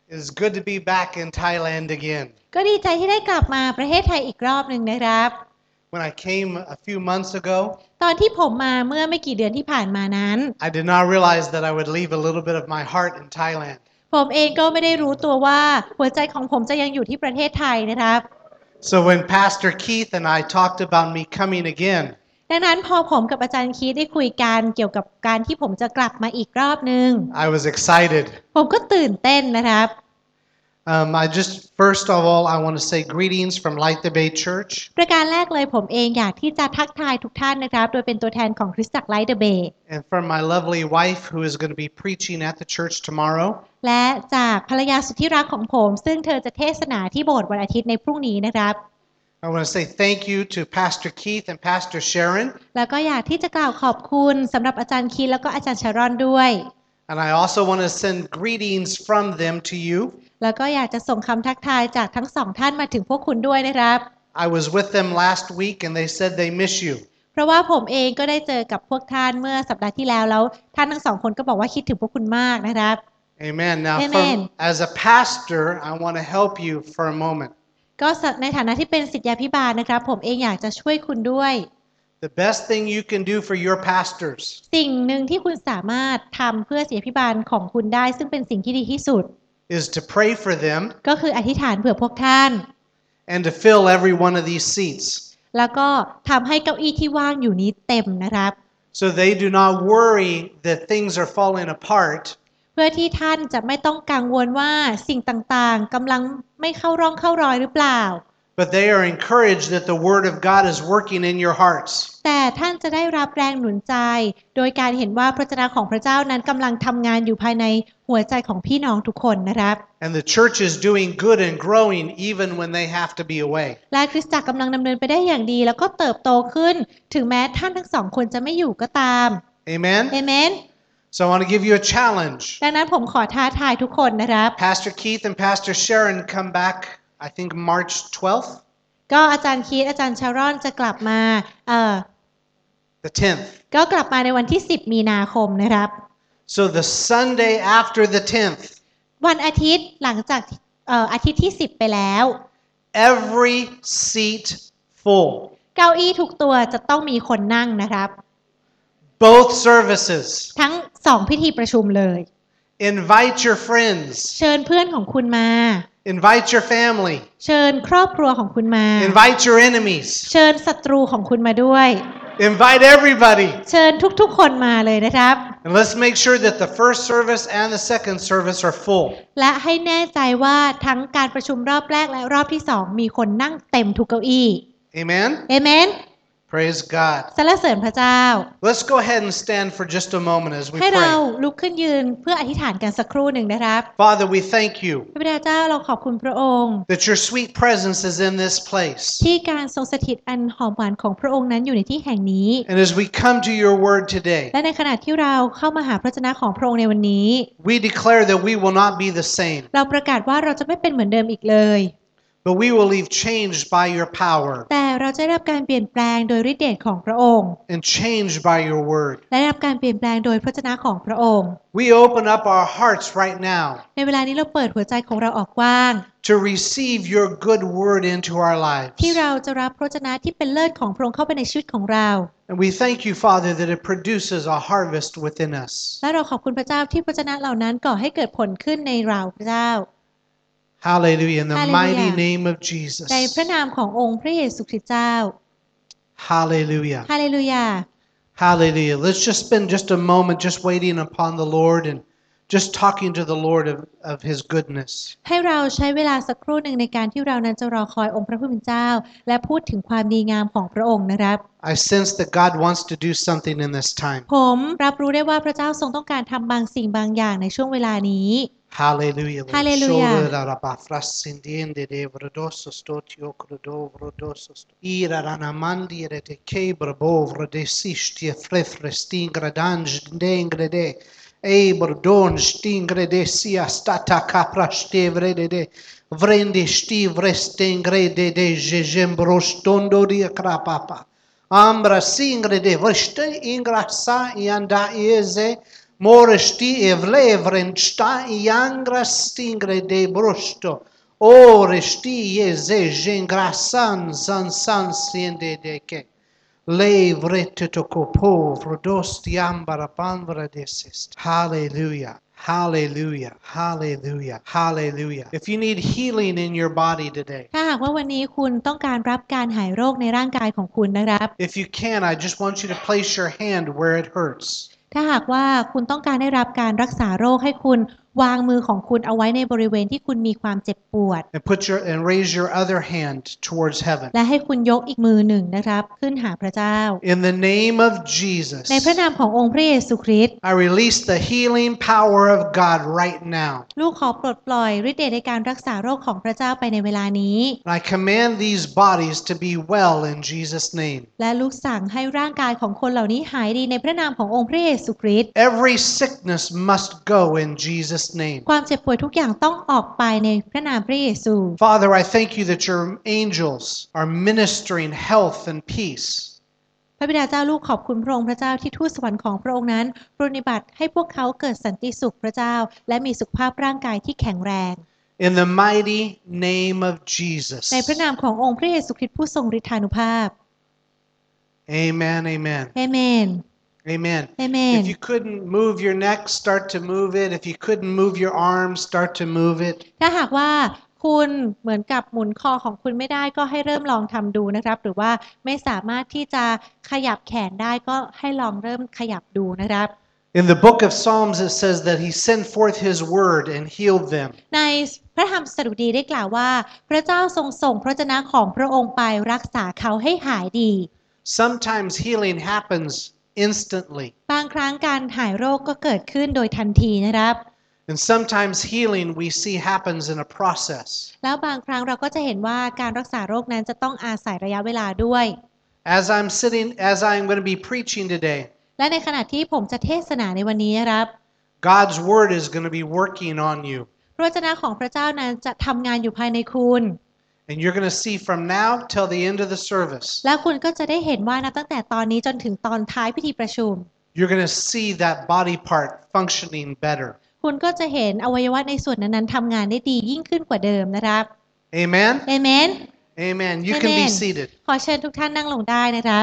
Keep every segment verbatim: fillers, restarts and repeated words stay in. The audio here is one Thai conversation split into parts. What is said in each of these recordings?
It's good to be back in Thailand again. ก็ดีใจที่ได้กลับมาประเทศไทยอีกรอบหนึ่งนะครับ When I came a few months ago, ตอนที่ผมมาเมื่อไม่กี่เดือนที่ผ่านมานั้น I did not realize that I would leave a little bit of my heart in Thailand. ผมเองก็ไม่ได้รู้ตัวว่าหัวใจของผมจะยังอยู่ที่ประเทศไทยนะครับ So when Pastor Keith and I talked about me coming again, ดังนั้นพอผมกับอาจารย์คีธได้คุยกันเกี่ยวกับการที่ผมจะกลับมาอีกรอบนึง I was excited. ผมก็ตื่นเต้นนะครับ Um, I just, first of all, I want to say greetings from Light the Bay Church. ประการแรกเลยผมเองอยากที่จะทักทายทุกท่านนะครับโดยเป็นตัวแทนของคริสตจักรไลท์เดอะเบย์ And from my lovely wife who is going to be preaching at the church tomorrow. และจากภรรยาสุดที่รักของผมซึ่งเธอจะเทศนาที่โบสถ์วันอาทิตย์ในพรุ่งนี้นะครับ I want to say thank you to Pastor Keith and Pastor Sharon. แล้วก็อยากที่จะกล่าวขอบคุณสำหรับอาจารย์คีธแล้วก็อาจารย์ชารอนด้วย And I also want to send greetings from them to you. แล้วก็อยากจะส่งคำทักทายจากทั้งสองท่านมาถึงพวกคุณด้วยนะครับ I was with them last week and they said they miss you. เพราะว่าผมเองก็ได้เจอกับพวกท่านเมื่อสัปดาห์ที่แล้วแล้วท่านทั้งสองคนก็บอกว่าคิดถึงพวกคุณมากนะครับ Amen. Now, Amen. From, as a pastor, I want to help you for a moment. ก็ในฐานะที่เป็นศิษยาภิบาลนะครับผมเองอยากจะช่วยคุณด้วย The best thing you can do for your pastors สิ่งหนึ่งที่คุณสามารถทำเพื่อศิษยาภิบาลของคุณได้ซึ่งเป็นสิ่งที่ดีที่สุด is to pray for them ก็คืออธิษฐานเผื่อพวกท่าน and to fill every one of these seats. แล้วก็ทำให้เก้าอี้ที่ว่างอยู่นี้เต็มนะครับ So they do not worry that things are falling apart. เพื่อที่ท่านจะไม่ต้องกังวลว่าสิ่งต่างๆกำลังไม่เข้าร่องเข้ารอยหรือเปล่า But they are encouraged that the Word of God is working in your hearts. แต่ท่านจะได้รับแรงหนุนใจโดยการเห็นว่าพระวจนะของพระเจ้านั้นกำลังทำงานอยู่ภายในหัวใจของพี่น้องทุกคนนะครับ And the church is doing good and growing even when they have to be away. และคริสตจักรกำลังดำเนินไปได้อย่างดีแล้วก็เติบโตขึ้นถึงแม้ท่านทั้งสองคนจะไม่อยู่ก็ตาม Amen? เอเมน So I want to give you a challenge. ดังนั้นผมขอท้าทายทุกคนนะครับ Pastor Keith and Pastor Sharon come back, I think March twelfth. ก็อาจารย์คีธอาจารย์ชารอนจะกลับมาเอ่อ The tenth. ก็กลับมาในวันที่สิบมีนาคมนะครับ So the Sunday after the tenth, วันอาทิตย์หลังจากเอ่ออาทิตย์ที่สิบไปแล้ว every seat full. เก้าอี้ทุกตัวจะต้องมีคนนั่งนะครับ Both services. ทั้งสองพิธีประชุมเลย Invite your friends. เชิญเพื่อนของคุณมา Invite your family. เชิญครอบครัวของคุณมา Invite your enemies. เชิญศัตรูของคุณมาด้วย Invite everybody. เชิญทุกๆคนมาเลยนะครับ And let's make sure that the first service and the second service are full. และให้แน่ใจว่าทั้งการประชุมรอบแรกและรอบที่สองมีคนนั่งเต็มทุกเก้าอี้ Amen? เอเมน Praise God. สรรเสริญพระเจ้า Let's go ahead and stand for just a moment as we ให้เรา pray. ลุกขึ้นยืนเพื่ออธิษฐานกันสักครู่หนึ่งนะครับ Father, we thank you พระบิดาเจ้าเราขอบคุณพระองค์ that your sweet presence is in this place. ที่การทรงสถิตอันหอมหวานของพระองค์นั้นอยู่ในที่แห่งนี้ And as we come to your word today, และในขณะที่เราเข้ามาหาพระวจนะของพระองค์ในวันนี้ we declare that we will not be the same, เราประกาศว่าเราจะไม่เป็นเหมือนเดิมอีกเลย but we will leave changed by your power แต่เราจะได้รับการเปลี่ยนแปลงโดยฤทธิ์เดชของพระองค์ and changed by your word. และได้รับการเปลี่ยนแปลงโดยพระวจนะของพระองค์ We open up our hearts right now ในเวลานี้เราเปิดหัวใจของเราออกกว้าง to receive your good word into our lives. ที่เราจะรับพระวจนะที่เป็นเลิศของพระองค์เข้าไปในชีวิตของเรา And we thank you, Father, that it produces a harvest within us. และเราขอบคุณพระเจ้าที่พระวจนะเหล่านั้นก่อให้เกิดผลขึ้นในเราพระเจ้า Hallelujah. In the Hallelujah. mighty name of Jesus. ในพระนามขององค์พระเยซูคริสต์เจ้า Hallelujah. ฮาเลลูยา Hallelujah. Let's just spend just a moment just waiting upon the Lord and just talking to the Lord of, of His goodness. ให้เราใช้เวลาสักครู่หนึ่งในการที่เรานั้นจะรอคอยองค์พระผู้เป็นเจ้าและพูดถึงความดีงามของพระองค์นะครับ I sense that God wants to do something in this time. ผมรับรู้ได้ว่าพระเจ้าทรงต้องการทำบางสิ่งบางอย่างในช่วงเวลานี้ Hallelujah. Lord. Hallelujah. Shola raba frascendiende de vrodoso stotio crodo vrodoso sto. Ira ranamandi rete kebra bovro de sistie frefre stingra dange dengre de. Eber don stingre de sia stata capra stevre de de. Vrende stivre stengre de de jejembro stondo dia crapapa. Ambra singre de vrste ingra sa ianda ieze. Moresti evlevren sta iangra stingre de brusto. O resti yeze gengrasan san san siende de ke. Levrete to copovro dosti ambara panvra desist. Hallelujah. Hallelujah. Hallelujah. Hallelujah. If you need healing in your body today, ถ้าหากว่าวันนี้คุณต้องการรับการหายโรคในร่างกายของคุณนะครับ if you can, I just want you to place your hand where it hurts. ถ้าหากว่าคุณต้องการได้รับการรักษาโรคให้คุณวางมือของคุณเอาไว้ในบริเวณที่คุณมีความเจ็บปวด And put your and raise your other hand towards heaven. และให้คุณยกอีกมือหนึ่งนะครับขึ้นหาพระเจ้า In the name of Jesus, ในพระนามขององค์พระเยซูคริสต์ I release the healing power of God right now. ลูกขอปลดปล่อยฤทธิ์เดชในการรักษาโรคของพระเจ้าไปในเวลานี้ And I command these bodies to be well in Jesus' name. และลูกสั่งให้ร่างกายของคนเหล่านี้หายดีในพระนามขององค์พระเยซูคริสต์ Every sickness must go in Jesus' name. ความเจ็บป่วยทุกอย่างต้องออกไปในพระนามพระเยซู Father, I thank you that your angels are ministering health and peace. พระบิดาเจ้าลูกขอบคุณพระองค์พระเจ้าที่ทูตสวรรค์ของพระองค์นั้นปรนนิบัติให้พวกเขาเกิดสันติสุขพระเจ้าและมีสุขภาพร่างกายที่แข็งแรง In the mighty name of Jesus. ในพระนามขององค์พระเยซูคริสต์ผู้ทรงฤทธานุภาพ Amen, amen. เอเมน Amen. Amen. If you couldn't move your neck, start to move it. If you couldn't move your arms, start to move it. ถ้าหากว่าคุณเหมือนกับหมุนคอของคุณไม่ได้ก็ให้เริ่มลองทำดูนะครับหรือว่าไม่สามารถที่จะขยับแขนได้ก็ให้ลองเริ่มขยับดูนะครับ In the book of Psalms it says that he sent forth his word and healed them. ในพระธรรมสดุดีได้กล่าวว่าพระเจ้าทรงส่งพระวจนะของพระองค์ไปรักษาเขาให้หายดี Sometimes healing happens instantly. บางครั้งการหายโรคก็เกิดขึ้นโดยทันทีนะครับ And sometimes healing we see happens in a process. แล้วบางครั้งเราก็จะเห็นว่าการรักษาโรคนั้นจะต้องอาศัยระยะเวลาด้วย As I'm sitting, as I'm going to be preaching today, และในขณะที่ผมจะเทศนาในวันนี้นะครับ God's word is going to be working on you. พระวจนะของพระเจ้านั้นจะทำงานอยู่ภายในคุณ And you're going to see from now till the end of the service. แล้วคุณก็จะได้เห็นว่านับตั้งแต่ตอนนี้จนถึงตอนท้ายพิธีประชุม You're going to see that body part functioning better. คุณก็จะเห็นอวัยวะในส่วนนั้นๆทำงานได้ดียิ่งขึ้นกว่าเดิมนะครับ Amen? เอเมน Amen. You can be seated. ขอเชิญทุกท่านนั่งลงได้นะครับ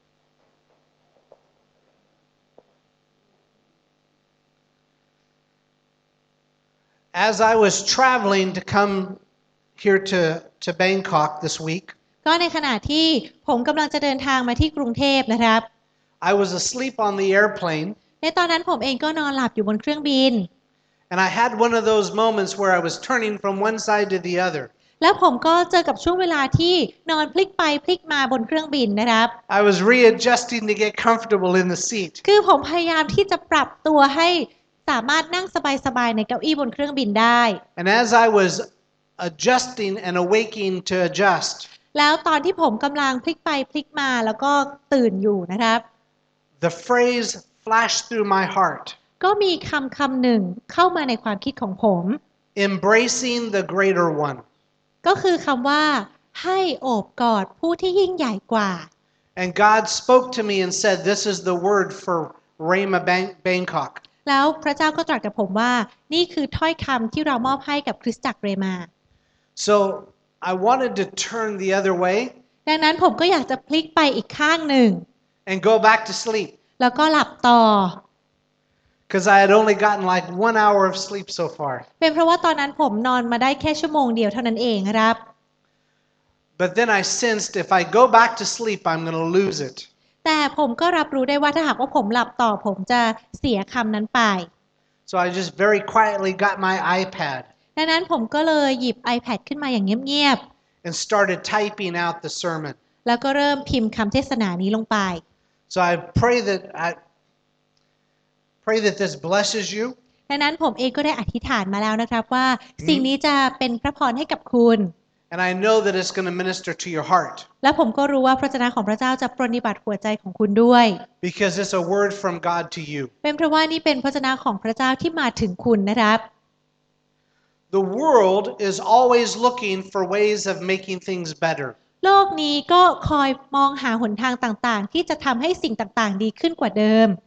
As I was traveling to come here to, to Bangkok this week, ก็ในขณะที่ผมกำลังจะเดินทางมาที่กรุงเทพนะครับ I was asleep on the airplane, ในตอนนั้นผมเองก็นอนหลับอยู่บนเครื่องบิน and I had one of those moments where I was turning from one side to the other. แล้วผมก็เจอกับช่วงเวลาที่นอนพลิกไปพลิกมาบนเครื่องบินนะครับ I was readjusting to get comfortable in the seat. คือผมพยายามที่จะปรับตัวให้สามารถนั่งสบายๆในเก้าอี้บนเครื่องบินได้ And as I was adjusting and awaking to adjust, แล้วตอนที่ผมกำลังพลิกไปพลิกมาแล้วก็ตื่นอยู่นะครับ the phrase flashed through my heart, ก็มีคำคำหนึ่งเข้ามาในความคิดของผม embracing the greater one. ก็คือคำว่าให้โอบกอดผู้ที่ยิ่งใหญ่กว่า And God spoke to me and said, this is the word for Rhema Bangkok. แล้วพระเจ้าก็ตรัสกับผมว่านี่คือถ้อยคำที่เรามอบให้กับคริสตจักรเรมา So I wanted to turn the other way ดังนั้นผมก็อยากจะพลิกไปอีกข้างหนึ่ง and go back to sleep, แล้วก็หลับต่อ because I had only gotten like one hour of sleep so far. เป็นเพราะว่าตอนนั้นผมนอนมาได้แค่ชั่วโมงเดียวเท่านั้นเองครับ But then I sensed if I go back to sleep, I'm going to lose it. แต่ผมก็รับรู้ได้ว่าถ้าหากว่าผมหลับต่อผมจะเสียคำนั้นไป So I just very quietly got my iPad ดังนั้นผมก็เลยหยิบ iPad ขึ้นมาอย่างเงียบ and started typing out the sermon. ๆแล้วก็เริ่มพิมพ์คำเทศนานี้ลงไป So I pray that I pray that this blesses you. ดังนั้นผมเองก็ได้อธิษฐานมาแล้วนะครับว่าสิ่งนี้จะเป็นพระพรให้กับคุณ And I know that it's going to minister to your heart. และผมก็รู้ว่าพระวจนะของพระเจ้าจะปรนนิบัติหัวใจของคุณด้วย Because it's a word from God to you. เป็นเพราะว่านี่เป็นพระวจนะของพระเจ้าที่มาถึงคุณนะครับ The world is always looking for ways of making things better. โลกนี้ก็คอยมองหาหนทางต่างๆที่จะทำให้สิ่งต่างๆดีขึ้นกว่าเดิม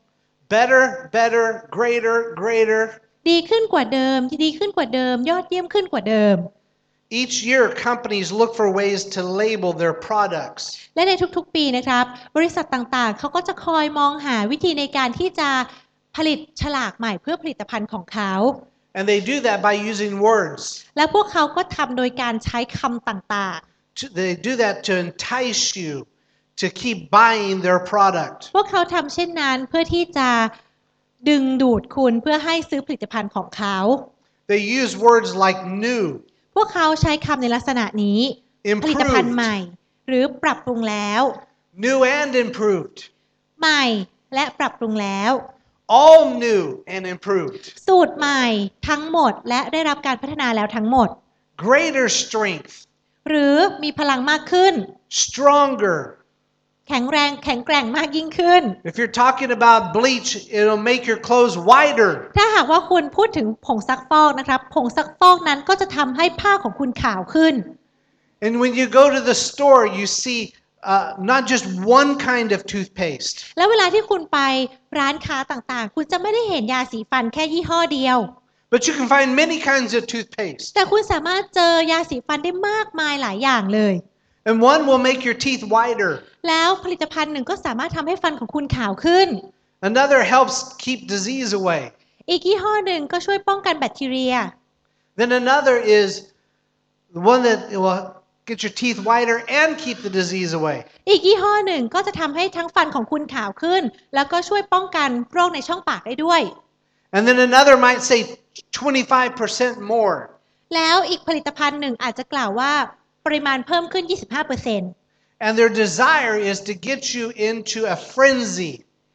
better, better, greater, greater. ดีขึ้นกว่าเดิมดีขึ้นกว่าเดิมยอดเยี่ยมขึ้นกว่าเดิม Each year, companies look for ways to label their products. และในทุกๆปีนะครับบริษัทต่างๆเขาก็จะคอยมองหาวิธีในการที่จะผลิตฉลากใหม่เพื่อผลิตภัณฑ์ของเขา And they do that by using words. และพวกเขาก็ทำโดยการใช้คำต่าง They do that to entice you to keep buying their product. ๆพวกเขาทำเช่นนั้นเพื่อที่จะดึงดูดคุณเพื่อให้ซื้อผลิตภัณฑ์ของเขา They use words like new, พวกเขาใช้คำในลักษณะนี้ผลิตภัณฑ์ใหม่หรือปรับปรุงแล้ว new and improved, ใหม่และปรับปรุงแล้ว all new and improved, สูตรใหม่ทั้งหมดและได้รับการพัฒนาแล้วทั้งหมด greater strength, หรือมีพลังมากขึ้น stronger. แข็งแรงแข็งแกร่งมากยิ่งขึ้น If you're talking about bleach, it'll make your clothes whiter. ถ้าหากว่าคุณพูดถึงผงซักฟอกนะครับผงซักฟอกนั้นก็จะทำให้ผ้าของคุณขาวขึ้น And when you go to the store, you see uh, not just one kind of toothpaste. แล้วเวลาที่คุณไปร้านค้าต่างๆคุณจะไม่ได้เห็นยาสีฟันแค่ยี่ห้อเดียว But you can find many kinds of toothpaste. แต่คุณสามารถเจอยาสีฟันได้มากมายหลายอย่างเลย And one will make your teeth whiter. แล้วผลิตภัณฑ์หนึ่งก็สามารถทำให้ฟันของคุณขาวขึ้น Another helps keep disease away. อีกยี่ห้อหนึ่งก็ช่วยป้องกันแบคทีเรีย Then another is the one that will get your teeth whiter and keep the disease away. อีกยี่ห้อหนึ่งก็จะทำให้ทั้งฟันของคุณขาวขึ้นแล้วก็ช่วยป้องกันโรคในช่องปากได้ด้วย And then another might say twenty-five percent more. แล้วอีกผลิตภัณฑ์หนึ่งอาจจะกล่าวว่าปริมาณเพิ่มขึ้น ยี่สิบห้าเปอร์เซ็นต์ And their desire is to get you into a frenzy,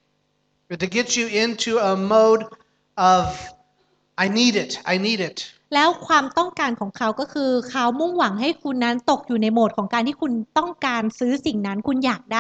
or to get you into a mode of, I need it, I need it. แล้วความต้องการของเขาก็คือเขามุ่งหวังให้คุณนั้นตกอยู่ในโหมดของการที่คุณต้องการซื้อสิ่งนั้นคุณอยากได้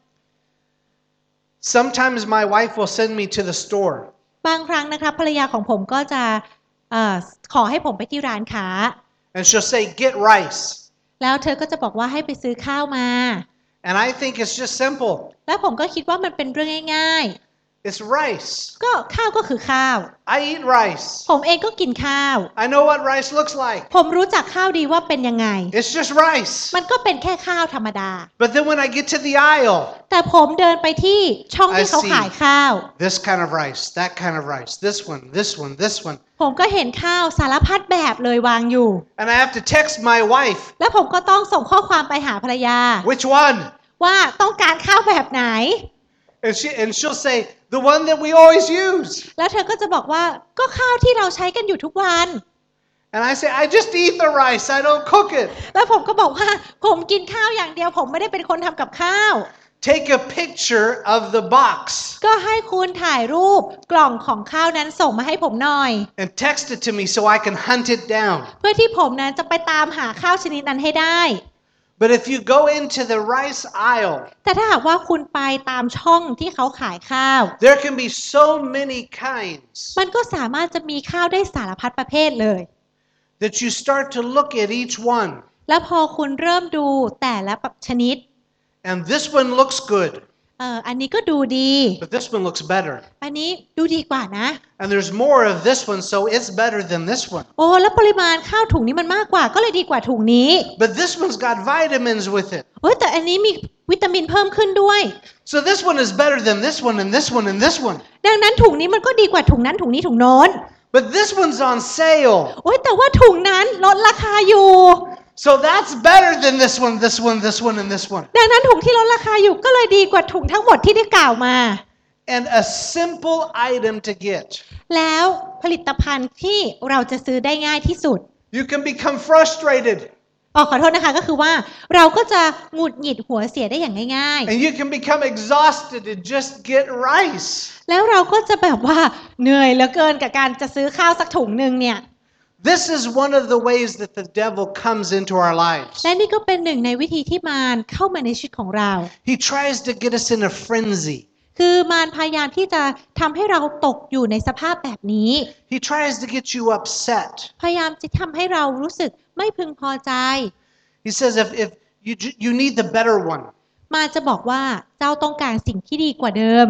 Sometimes my wife will send me to the store. บางครั้งนะครับภรรยาของผมก็จะเอ่อขอให้ผมไปที่ร้านค้า And she'll say, get rice. แล้วเธอก็จะบอกว่าให้ไปซื้อข้าวมา And I think it's just simple. แล้วผมก็คิดว่ามันเป็นเรื่องง่าย It's rice. ๆก็ข้าวก็คือข้าว I eat rice. ผมเองก็กินข้าว I know what rice looks like. ผมรู้จักข้าวดีว่าเป็นยังไง It's just rice. มันก็เป็นแค่ข้าวธรรมดา But then when I get to the aisle, แต่ผมเดินไปที่ช่องที่ I เขา see ขายข้าว this kind of rice, that kind of rice, this one, this one, this one. ผมก็เห็นข้าวสารพัดแบบเลยวางอยู่ And I have to text my wife, แล้วผมก็ต้องส่งข้อความไปหาภรรยา which one? ว่าต้องการข้าวแบบไหน And, she, and she'll say, the one that we always use. แล้วเธอก็จะบอกว่าก็ข้าวที่เราใช้กันอยู่ทุกวัน And I say, I just eat the rice, I don't cook it. แล้วผมก็บอกว่าผมกินข้าวอย่างเดียวผมไม่ได้เป็นคนทำกับข้าว Take a picture of the box ก็ให้คุณถ่ายรูปกล่องของข้าวนั้นส่งมาให้ผมหน่อย and text it to me so I can hunt it down. เพื่อที่ผมนั้นจะไปตามหาข้าวชนิดนั้นให้ได้ But if you go into the rice aisle, แต่ถ้าหากว่าคุณไปตามช่องที่เขาขายข้าว there can be so many kinds มันก็สามารถจะมีข้าวได้สารพัดประเภทเลย that you start to look at each one. แล้วพอคุณเริ่มดูแต่ละชนิด And this one looks good, เอออันนี้ก็ดูดี but this one looks better. อันนี้ดูดีกว่านะ And there's more of this one, so it's better than this one. โอ้แล้วปริมาณข้าวถุงนี้มันมากกว่าก็เลยดีกว่าถุงนี้ But this one's got vitamins with it. เอ้ยแต่อันนี้มีวิตามินเพิ่มขึ้นด้วย So this one is better than this one and this one and this one. ดังนั้นถุงนี้มันก็ดีกว่าถุงนั้นถุงนี้ถุงโน้น But this one's on sale. โอ้ยแต่ว่าถุงนั้นลดราคาอยู่ So that's better than this one, this one, this one, and this one. ดังนั้นถุงที่ลดราคาอยู่ก็เลยดีกว่าถุงทั้งหมดที่ได้กล่าวมา And a simple item to get. แล้วผลิตภัณฑ์ที่เราจะซื้อได้ง่ายที่สุด You can become frustrated. อ๋อขอโทษนะคะก็คือว่าเราก็จะหงุดหงิดหัวเสียได้อย่างง่าย And you can become exhausted and just get rice. ๆแล้วเราก็จะแบบว่าเหนื่อยเหลือเกินกับการจะซื้อข้าวสักถุงนึงเนี่ย This is one of the ways that the devil comes into our lives. และนี่ก็เป็นหนึ่งในวิธีที่มารเข้ามาในชีวิตของเรา He tries to get us in a frenzy. คือมารพยายามที่จะทำให้เราตกอยู่ในสภาพแบบนี้ He tries to get you upset. พยายามจะทำให้เรารู้สึกไม่พึงพอใจ He says if, if you, you need the better one. มารจะบอกว่าเจ้าต้องการสิ่งที่ดีกว่าเดิม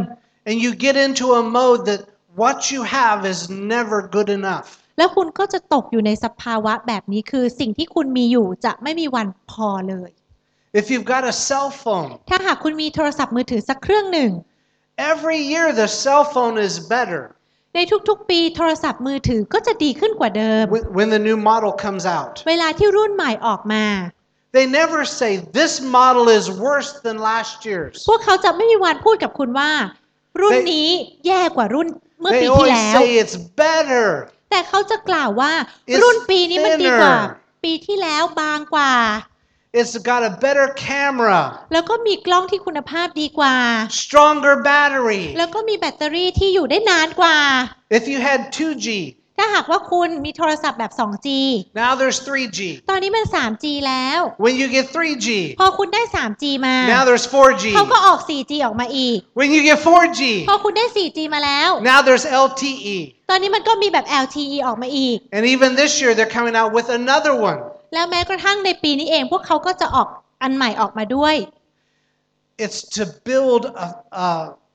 And you get into a mode that what you have is never good enough. แล้วคุณก็จะตกอยู่ในสภาวะแบบนี้คือสิ่งที่คุณมีอยู่จะไม่มีวันพอเลย If you've got a cell phone, ถ้าหากคุณมีโทรศัพท์มือถือสักเครื่องหนึ่ง every year the cell phone is better. ในทุกๆปีโทรศัพท์มือถือก็จะดีขึ้นกว่าเดิม When, when the new model comes out, เวลาที่รุ่นใหม่ออกมา they never say this model is worse than last year's. พวกเขาจะไม่มีวันพูดกับคุณว่ารุ่นนี้แย่กว่ารุ่นเมื่อ They ปีที่ always แล้ว say it's better. แต่เขาจะกล่าวว่า It's รุ่นปีนี้มันดีกว่า thinner. ปีที่แล้วบางกว่า It's got a better camera, แล้วก็มีกล้องที่คุณภาพดีกว่า stronger battery. แล้วก็มีแบตเตอรี่ที่อยู่ได้นานกว่า If you had two G, ถ้าหากว่าคุณมีโทรศัพท์แบบ สองจี now there's three G. ตอนนี้มัน สามจี แล้ว When you get three G, พอคุณได้ สามจี มา now there's four G. เขาก็ออก สี่จี ออกมาอีก When you get four G, พอคุณได้ สี่จี มาแล้ว now there's L T E. ตอนนี้มันก็มีแบบ แอล ที อี ออกมาอีก And even this year they're coming out with another one. แล้วแม้กระทั่งในปีนี้เองพวกเขาก็จะออกอันใหม่ออกมาด้วย It's to build a, a,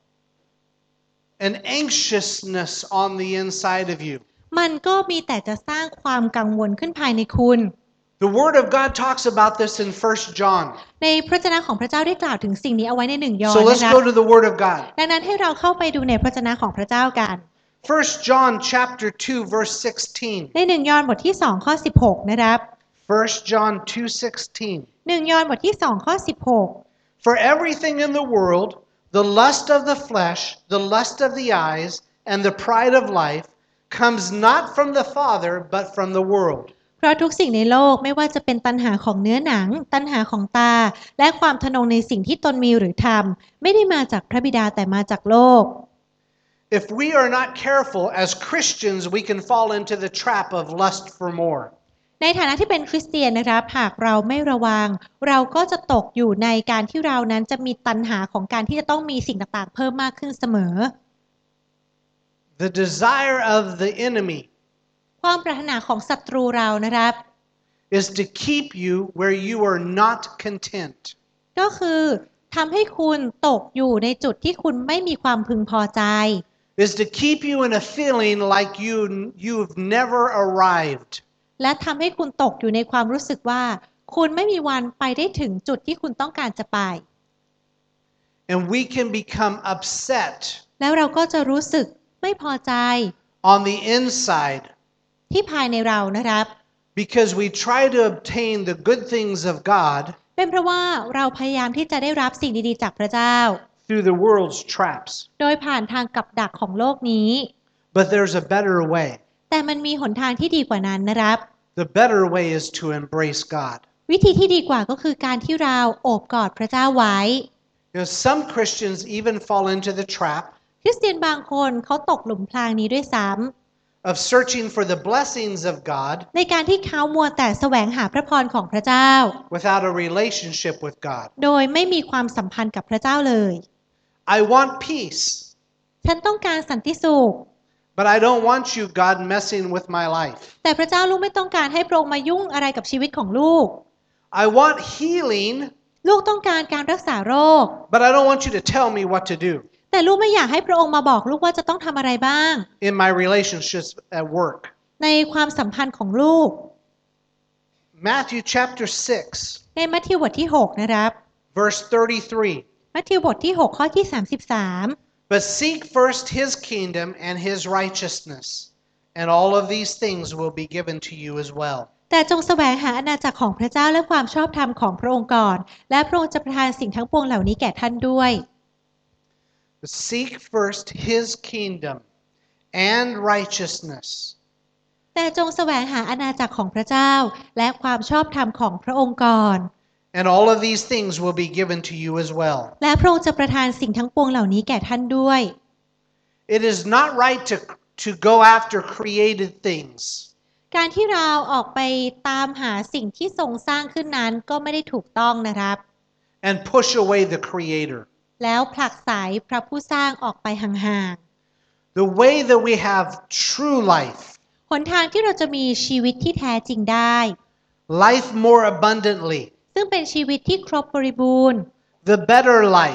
an anxiousness on the inside of you. มันก็มีแต่จะสร้างความกังวลขึ้นภายในคุณ The Word of God talks about this in First John. ในพระวจนะของพระเจ้าได้กล่าวถึงสิ่งนี้เอาไว้ในหนึ่งยอห์น So นะ let's คะ go to the Word of God. ดังนั้นให้เราเข้าไปดูในพระวจนะของพระเจ้ากัน First John chapter two verse sixteen. ในหนึ่งยอห์นบทที่สองข้อสิบหกนะครับ First John two sixteen. หนึ่งยอห์นบทที่สองข้อสิบหก For everything in the world, the lust of the flesh, the lust of the eyes, and the pride of life comes not from the Father but from the world. เพราะทุกสิ่งในโลกไม่ว่าจะเป็นตัณหาของเนื้อหนังตัณหาของตาและความทะนงในสิ่งที่ตนมีหรือทำไม่ได้มาจากพระบิดาแต่มาจากโลก If we are not careful as Christians, we can fall into the trap of lust for more. ในฐานะที่เป็นคริสเตียนนะครับหากเราไม่ระวังเราก็จะตกอยู่ในการที่เรานั้นจะมีตัณหาของการที่จะต้องมีสิ่งต่างๆเพิ่มมากขึ้นเสมอ The desire of the enemy ความปรารถนาของศัตรูเรานะครับ is to keep you where you are not content. ก็คือทำให้คุณตกอยู่ในจุดที่คุณไม่มีความพึงพอใจ Is to keep you in a feeling like you you've never arrived. และทำให้คุณตกอยู่ในความรู้สึกว่าคุณไม่มีวันไปได้ถึงจุดที่คุณต้องการจะไป And we can become upset แล้วเราก็จะรู้สึกไม่พอใจ on the inside ที่ภายในเรานะครับ because we try to obtain the good things of God เป็นเพราะว่าเราพยายามที่จะได้รับสิ่งดีๆจากพระเจ้า through the world's traps. โดยผ่านทางกับดักของโลกนี้ But there's a better way. แต่มันมีหนทางที่ดีกว่านั้นนะครับ The better way is to embrace God. วิธีที่ดีกว่าก็คือการที่เราโอบกอดพระเจ้าไว้ You know, some Christians even fall into the trap คริสเตียนบางคนเขาตกหลุมพรางนี้ด้วยซ้ำ of searching for the blessings of God ในการที่เขามัวแต่แสวงหาพระพรของพระเจ้า without a relationship with God. โดยไม่มีความสัมพันธ์กับพระเจ้าเลย I want peace, ฉันต้องการสันติสุข but I don't want you, God, messing with my life. แต่พระเจ้าลูกไม่ต้องการให้พระองค์มายุ่งอะไรกับชีวิตของลูก I want healing, ลูกต้องการการรักษาโรค but I don't want you to tell me what to do แต่ลูกไม่อยากให้พระองค์มาบอกลูกว่าจะต้องทำอะไรบ้าง in my relationships at work. ในความสัมพันธ์ของลูก Matthew chapter six, ในมัทธิวบทที่หกนะครับ verse thirty-three. มัทธิวบทที่หกข้อที่สามสิบสาม But seek first his kingdom and his righteousness, and all of these things will be given to you as well. แต่จงแสวงหาอาณาจักรของพระเจ้าและความชอบธรรมของพระองค์ก่อนและพระองค์จะประทานสิ่งทั้งปวงเหล่านี้แก่ท่านด้วย Seek first his kingdom and righteousness. แต่จงแสวงหาอาณาจักรของพระเจ้าและความชอบธรรมของพระองค์ก่อน And all of these things will be given to you as well. และพระองค์จะประทานสิ่งทั้งปวงเหล่านี้แก่ท่านด้วย It is not right to, to go after created things. การที่เราออกไปตามหาสิ่งที่ทรงสร้างขึ้นนั้นก็ไม่ได้ถูกต้องนะครับ And push away the creator. แล้วผลักไสพระผู้สร้างออกไปห่าง The way that we have true life, ๆหนทางที่เราจะมีชีวิตที่แท้จริงได้ life more abundantly, ซึ่งเป็นชีวิตที่ครบบริบูรณ์ the better life,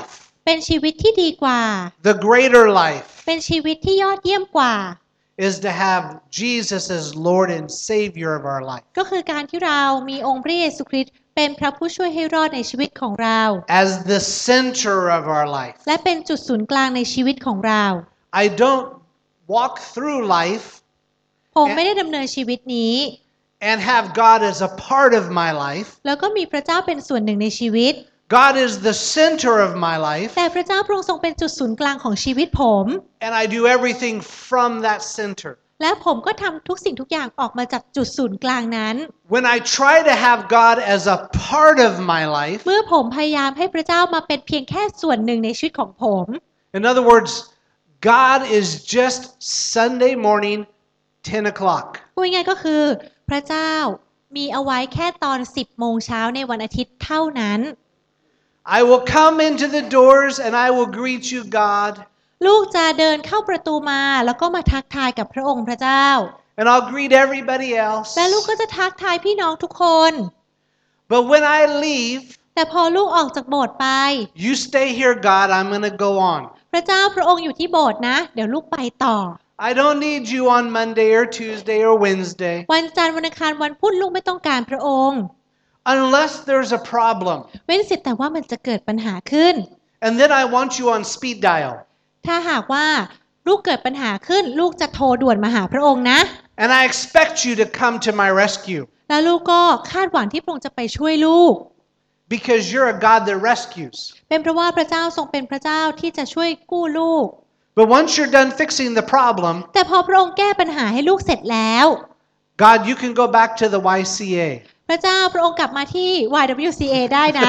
เป็นชีวิตที่ดีกว่า The greater life เป็นชีวิตที่ยอดเยี่ยมกว่า is to have Jesus as Lord and Savior of our life. ก็คือการที่เรามีองค์พระเยซูคริสต์เป็นพระผู้ช่วยให้รอดในชีวิตของเรา As the center of our life. และเป็นจุดศูนย์กลางในชีวิตของเรา I don't walk through life ผมไม่ได้ดำเนินชีวิตนี้ and have God as a part of my life. แล้วก็มีพระเจ้าเป็นส่วนหนึ่งในชีวิต God is the center of my life. แต่พระเจ้าพระองค์ทรงเป็นจุดศูนย์กลางของชีวิตผม And I do everything from that center. และผมก็ทำทุกสิ่งทุกอย่างออกมาจากจุดศูนย์กลางนั้น When I try to have God as a part of my life, เมื่อผมพยายามให้พระเจ้ามาเป็นเพียงแค่ส่วนหนึ่งในชีวิตของผม in other words, God is just Sunday morning, ten o'clock. พูดง่ายๆก็คือพระเจ้ามีเอาไว้แค่ตอนสิบโมงเช้าในวันอาทิตย์เท่านั้น I will come into the doors and I will greet you, God. ลูกจะเดินเข้าประตูมาแล้วก็มาทักทายกับพระองค์พระเจ้า And I'll greet everybody else. และลูกก็จะทักทายพี่น้องทุกคน But when I leave, แต่พอลูกออกจากโบสถ์ไป you stay here, God. I'm going to go on. พระเจ้าพระองค์อยู่ที่โบสถ์นะเดี๋ยวลูกไปต่อ I don't need you on Monday or Tuesday or Wednesday วันจันทร์วันอังคารวันพุธลูกไม่ต้องการพระองค์ unless there's a problem. เว้นเสียแต่ว่ามันจะเกิดปัญหาขึ้น And then I want you on speed dial. ถ้าหากว่าลูกเกิดปัญหาขึ้นลูกจะโทรด่วนมาหาพระองค์นะ And I expect you to come to my rescue. แล้วลูกก็คาดหวังที่พระองค์จะไปช่วยลูก Because you're a God that rescues. เป็นเพราะว่าพระเจ้าทรงเป็นพระเจ้าที่จะช่วยกู้ลูก But once you're done fixing the problem, แต่พอพระองค์แก้ปัญหาให้ลูกเสร็จแล้ว God, you can go back to the Y C A. พระเจ้าพระองค์กลับมาที่ วาย ดับเบิลยู ซี เอ ได้นะ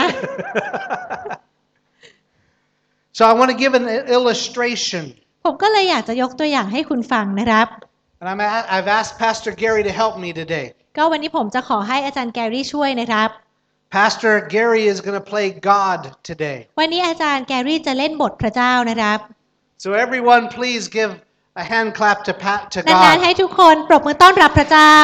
So I want to give an illustration. ผมก็เลยอยากจะยกตัวอย่างให้คุณฟังนะครับ And I'm, I've asked Pastor Gary to help me today. ก็วันนี้ผมจะขอให้อาจารย์แกรี่ช่วยนะครับ Pastor Gary is going to play God today. วันนี้อาจารย์แกรี่จะเล่นบทพระเจ้านะครับ So everyone please give a hand clap to Pat to ดังนั้นให้ God. ทุกคนปรบมือต้อนรับพระเจ้า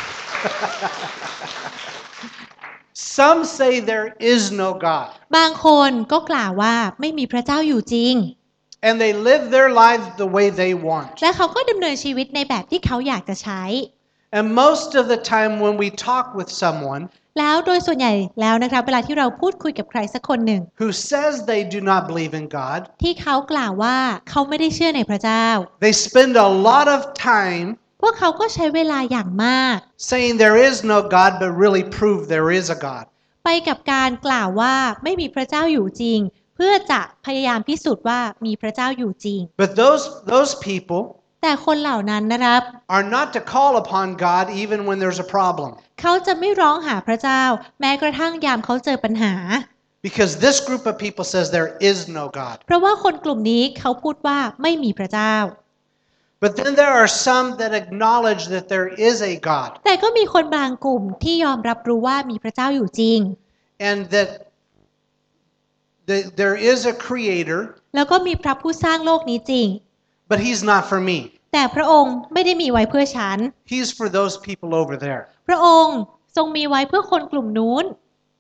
Some say there is no God. บางคนก็กล่าวว่าไม่มีพระเจ้าอยู่จริง And they live their lives the way they want. และเขาก็ดำเนินชีวิตในแบบที่เขาอยากจะใช้ And most of the time when we talk with someone แล้วโดยส่วนใหญ่แล้วนะครับเวลาที่เราพูดคุยกับใครสักคนหนึ่ง who says they do not believe in God, ที่เขากล่าวว่าเขาไม่ได้เชื่อในพระเจ้า they spend a lot of time พวกเขาก็ใช้เวลาอย่างมาก saying there is no God but really prove there is a God. ไปกับการกล่าวว่าไม่มีพระเจ้าอยู่จริง เพื่อจะพยายามพิสูจน์ว่ามีพระเจ้าอยู่จริง But those those people แต่คนเหล่านั้นนะครับ are not to call upon God even when there's a problem. เขาจะไม่ร้องหาพระเจ้าแม้กระทั่งยามเขาเจอปัญหา Because this group of people says there is no God. เพราะว่าคนกลุ่มนี้เขาพูดว่าไม่มีพระเจ้า But then there are some that acknowledge that there is a God แต่ก็มีคนบางกลุ่มที่ยอมรับรู้ว่ามีพระเจ้าอยู่จริง and that the, there is a creator, แล้วก็มีพระผู้สร้างโลกนี้จริง but he's not for me. แต่พระองค์ไม่ได้มีไว้เพื่อฉัน He's for those people over there. พระองค์ทรงมีไว้เพื่อคนกลุ่มนู้น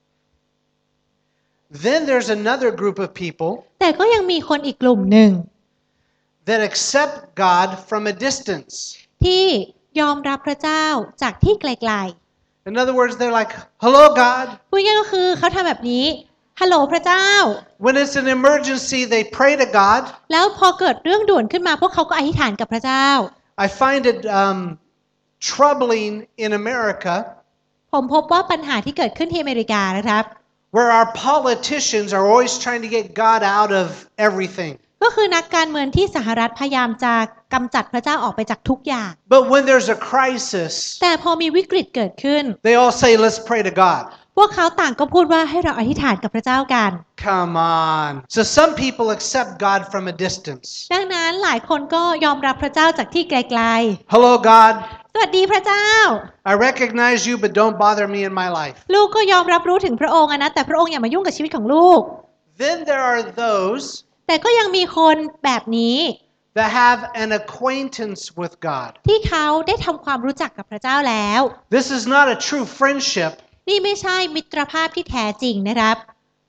Then there's another group of people แต่ก็ยังมีคนอีกกลุ่มหนึ่ง that accept God from a distance. ที่ยอมรับพระเจ้าจากที่ไกล In other words, they're like, hello, God. ๆพูดง่ายๆก็คือเขาทำแบบนี้ฮัลโหลพระเจ้า When it's an emergency, they pray to God. แล้วพอเกิดเรื่องด่วนขึ้นมาพวกเขาก็อธิษฐานกับพระเจ้า I find it um, troubling in America ผมพบว่าปัญหาที่เกิดขึ้นที่อเมริกานะครับ where our politicians are always trying to get God out of everything. ก็คือนักการเมืองที่สหรัฐพยายามจะกำจัดพระเจ้าออกไปจากทุกอย่าง But when there's a crisis, แต่พอมีวิกฤตเกิดขึ้น they all say, let's pray to God. พวกเขาต่างก็พูดว่าให้เราอธิษฐานกับพระเจ้ากัน Come on. So some people accept God from a distance. ดังนั้นหลายคนก็ยอมรับพระเจ้าจากที่ไกล Hello, God. ๆ สวัสดีพระเจ้า I recognize you, but don't bother me in my life. ลูกก็ยอมรับรู้ถึงพระองค์นะแต่พระองค์อย่ามายุ่งกับชีวิตของลูก Then there are those แต่ก็ยังมีคนแบบนี้ that have an acquaintance with God. ที่เขาได้ทำความรู้จักกับพระเจ้าแล้ว This is not a true friendship, นี่ไม่ใช่มิตรภาพที่แท้จริงนะครับ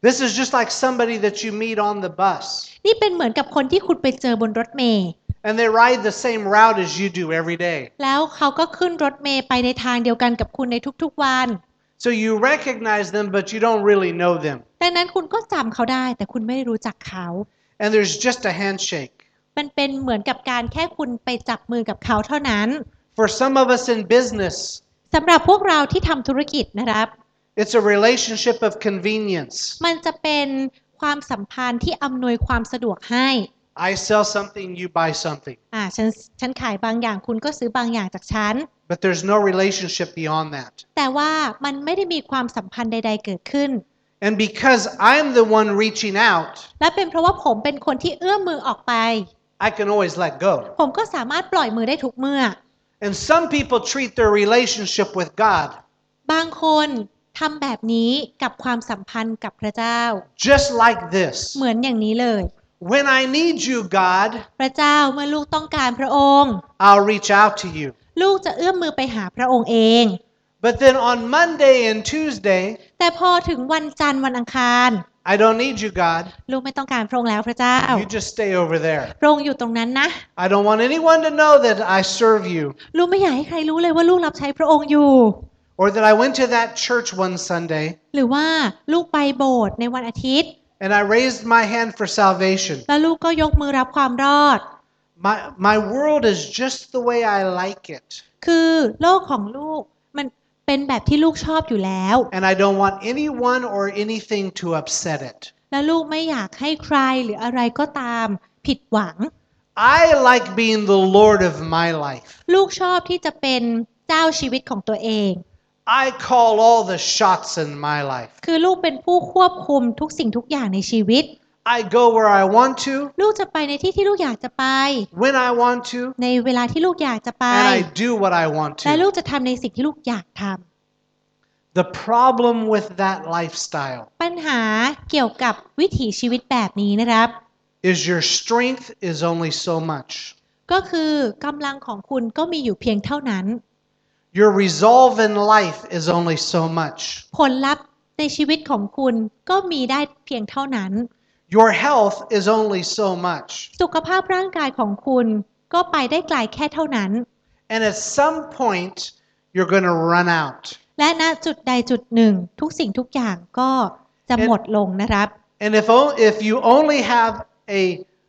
This is just like somebody that you meet on the bus. นี่เป็นเหมือนกับคนที่คุณไปเจอบนรถเมล์ And they ride the same route as you do every day. แล้วเขาก็ขึ้นรถเมล์ไปในทางเดียวกันกับคุณในทุกๆวัน So you recognize them, but you don't really know them. ดังนั้นคุณก็จำเขาได้แต่คุณไม่ได้รู้จักเขา And there's just a handshake. มันเป็นเหมือนกับการแค่คุณไปจับมือกับเขาเท่านั้น For some of us in business, สำหรับพวกเราที่ทำธุรกิจนะครับ it's a relationship of convenience. มันจะเป็นความสัมพันธ์ที่อำนวยความสะดวกให้ I sell something, you buy something. อ่าฉันฉันขายบางอย่างคุณก็ซื้อบางอย่างจากฉัน But there's no relationship beyond that. แต่ว่ามันไม่ได้มีความสัมพันธ์ใดๆเกิดขึ้น And because I'm the one reaching out, และเป็นเพราะว่าผมเป็นคนที่เอื้อมมือออกไป I can always let go. ผมก็สามารถปล่อยมือได้ทุกเมื่อ And some people treat their relationship with God บางคนทำแบบนี้กับความสัมพันธ์กับพระเจ้า just like this. เหมือนอย่างนี้เลย When I need you, God, พระเจ้าเมื่อลูกต้องการพระองค์ I'll reach out to you. ลูกจะเอื้อมมือไปหาพระองค์เอง But then on Monday and Tuesday, แต่พอถึงวันจันทร์วันอังคาร I don't need you, God. ลูกไม่ต้องการพระองค์แล้วพระเจ้า You just stay over there. พระองค์อยู่ตรงนั้นนะ I don't want anyone to know that I serve you ลูกไม่อยากให้ใครรู้เลยว่าลูกรับใช้พระองค์อยู่ or that I went to that church one Sunday หรือว่าลูกไปโบสถ์ในวันอาทิตย์ and I raised my hand for salvation. แล้วลูกก็ยกมือรับความรอด My, my world is just the way I like it. คือโลกของลูกมันเป็นแบบที่ลูกชอบอยู่แล้ว And I don't want anyone or anything to upset it. และลูกไม่อยากให้ใครหรืออะไรก็ตามผิดหวัง I like being the Lord of my life. ลูกชอบที่จะเป็นเจ้าชีวิตของตัวเอง I call all the shots in my life. คือลูกเป็นผู้ควบคุมทุกสิ่งทุกอย่างในชีวิต I go where I want to, ลูกจะไปในที่ที่ลูกอยากจะไป when I want to, ในเวลาที่ลูกอยากจะไป and I do what I want และลู to. กจะทำในสิ่งที่ลูกอยากทำ The problem with that lifestyle ปัญหาเกี่ยวกับวิถีชีวิตแบบนี้นะครับ is your strength is only so much. ก็คือกำลังของคุณก็มีอยู่เพียงเท่านั้น Your resolve in life is only so much. ผลลัพธ์ในชีวิตของคุณก็มีได้เพียงเท่านั้น Your health is only so much. สุขภาพร่างกายของคุณก็ไปได้ไกลแค่เท่านั้น And at some point, you're going to run out. และณจุดใดจุดหนึ่งทุกสิ่งทุกอย่างก็จะหมดลงนะครับ And if, if you only have a,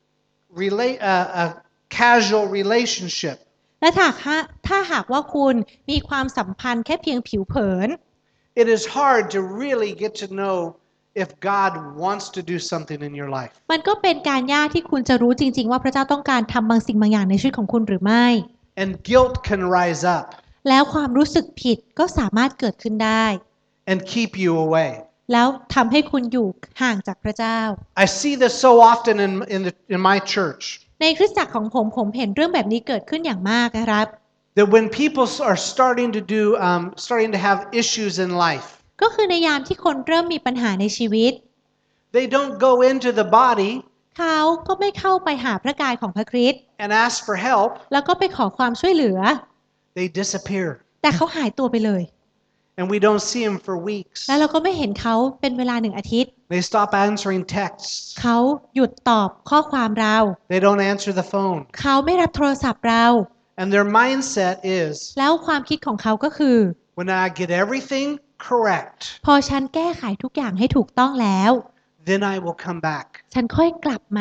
rela- uh, a casual relationship, และถ้าถ้าหากว่าคุณมีความสัมพันธ์แค่เพียงผิวเผิน it is hard to really get to know if God wants to do something in your life. มันก็เป็นการยากที่คุณจะรู้จริงๆว่าพระเจ้าต้องการทำบางสิ่งบางอย่างในชีวิตของคุณหรือไม่ And guilt can rise up แล้วความรู้สึกผิดก็สามารถเกิดขึ้นได้ and keep you away. แล้วทำให้คุณอยู่ห่างจากพระเจ้า I see this so often in, in, the, in my church. ในคริสตจักรของผมผมเห็นเรื่องแบบนี้เกิดขึ้นอย่างมากนะครับ That when people are starting to do, um, starting to have issues in life, ก็คือในยามที่คนเริ่มมีปัญหาในชีวิต they don't go into the body เขาก็ไม่เข้าไปหาพระกายของพระคริสต์ and ask for help. แล้วก็ไปขอความช่วยเหลือ They disappear. แต่เขาหายตัวไปเลย And we don't see them for weeks. แล้วเราก็ไม่เห็นเขาเป็นเวลาหนึ่งอาทิตย์ They stop answering texts. เขาหยุดตอบข้อความเรา They don't answer the phone. เขาไม่รับโทรศัพท์เรา And their mindset is, แล้วความคิดของเขาก็คือ when I get everything correct, พอฉันแก้ไขทุกอย่างให้ถูกต้องแล้ว then I will come back. ฉันค่อยกลับมา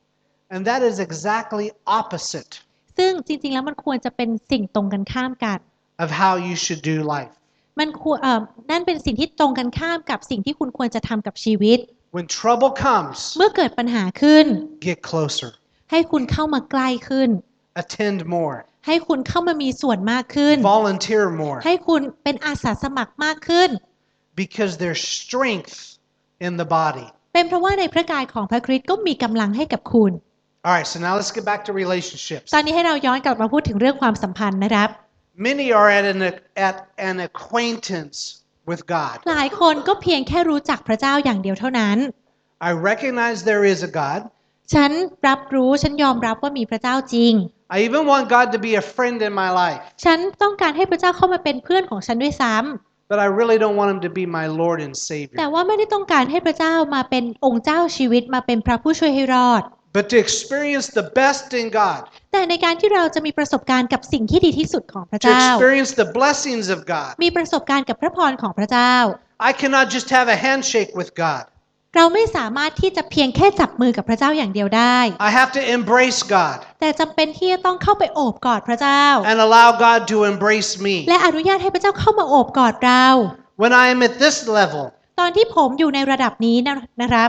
And that is exactly opposite ซึ่งจริงๆแล้วมันควรจะเป็นสิ่งตรงกันข้ามกัน of how you should do life. มันควรเอ่อนั่นเป็นสิ่งที่ตรงกันข้ามกับสิ่งที่คุณควรจะทำกับชีวิต When trouble comes, เมื่อเกิดปัญหาขึ้น get closer. ให้คุณเข้ามาใกล้ขึ้น Attend more. ให้คุณเข้ามามีส่วนมากขึ้น Volunteer more. ให้คุณเป็นอาสาสมัครมากขึ้น Because there's strength in the body. เป็นเพราะว่าในพระกายของพระคริสต์ก็มีกำลังให้กับคุณ All right, so now let's get back to relationships. ตอนนี้ให้เราย้อนกลับมาพูดถึงเรื่องความสัมพันธ์นะครับ Many are at an, at an acquaintance with God. หลายคนก็เพียงแค่รู้จักพระเจ้าอย่างเดียวเท่านั้น I recognize there is a God. ฉันรับรู้ฉันยอมรับว่ามีพระเจ้าจริง I even want God to be a friend in my life. ฉันต้องการให้พระเจ้าเข้ามาเป็นเพื่อนของฉันด้วยซ้ but I really don't want him to be my Lord and แต่ Savior. ว่าไม่ได้ต้องการให้พระเจ้ามาเป็นองค์เจ้าชีวิตมาเป็นพระผู้ช่วยให้รอด But to experience the best in God, แต่ในการที่เราจะมีประสบการณ์กับสิ่งที่ดีที่สุดของพระ to เจ้า experience the blessings of God, มีประสบการณ์กับพระพรของพระเจ้า I cannot just have a handshake with God. เราไม่สามารถที่จะเพียงแค่จับมือกับพระเจ้าอย่างเดียวได้ I have to embrace God แต่จำเป็นที่จะต้องเข้าไปโอบกอดพระเจ้า and allow God to embrace me. และอนุญาตให้พระเจ้าเข้ามาโอบกอดเรา When I am at this level, ตอนที่ผมอยู่ในระดับนี้นะครับ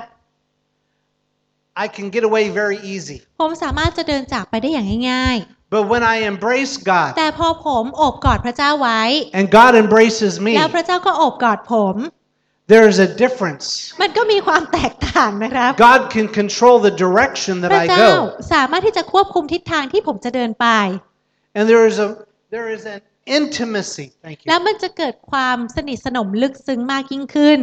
I can get away very easy. ผมสามารถจะเดินจากไปได้อย่างง่าย But when I embrace ๆ God แต่พอผมโอบกอดพระเจ้าไว้ and God embraces me, แล้วพระเจ้าก็โอบกอดผม there is a difference. มันก็มีความแตกต่างนะครับ God can control the direction พ that ระ I เจ้า go. สามารถที่จะควบคุมทิศทางที่ผมจะเดินไป And there is a there is an intimacy. Thank แล้ว you. มันจะเกิดความสนิทสนมลึกซึ้งมากยิ่งขึ้น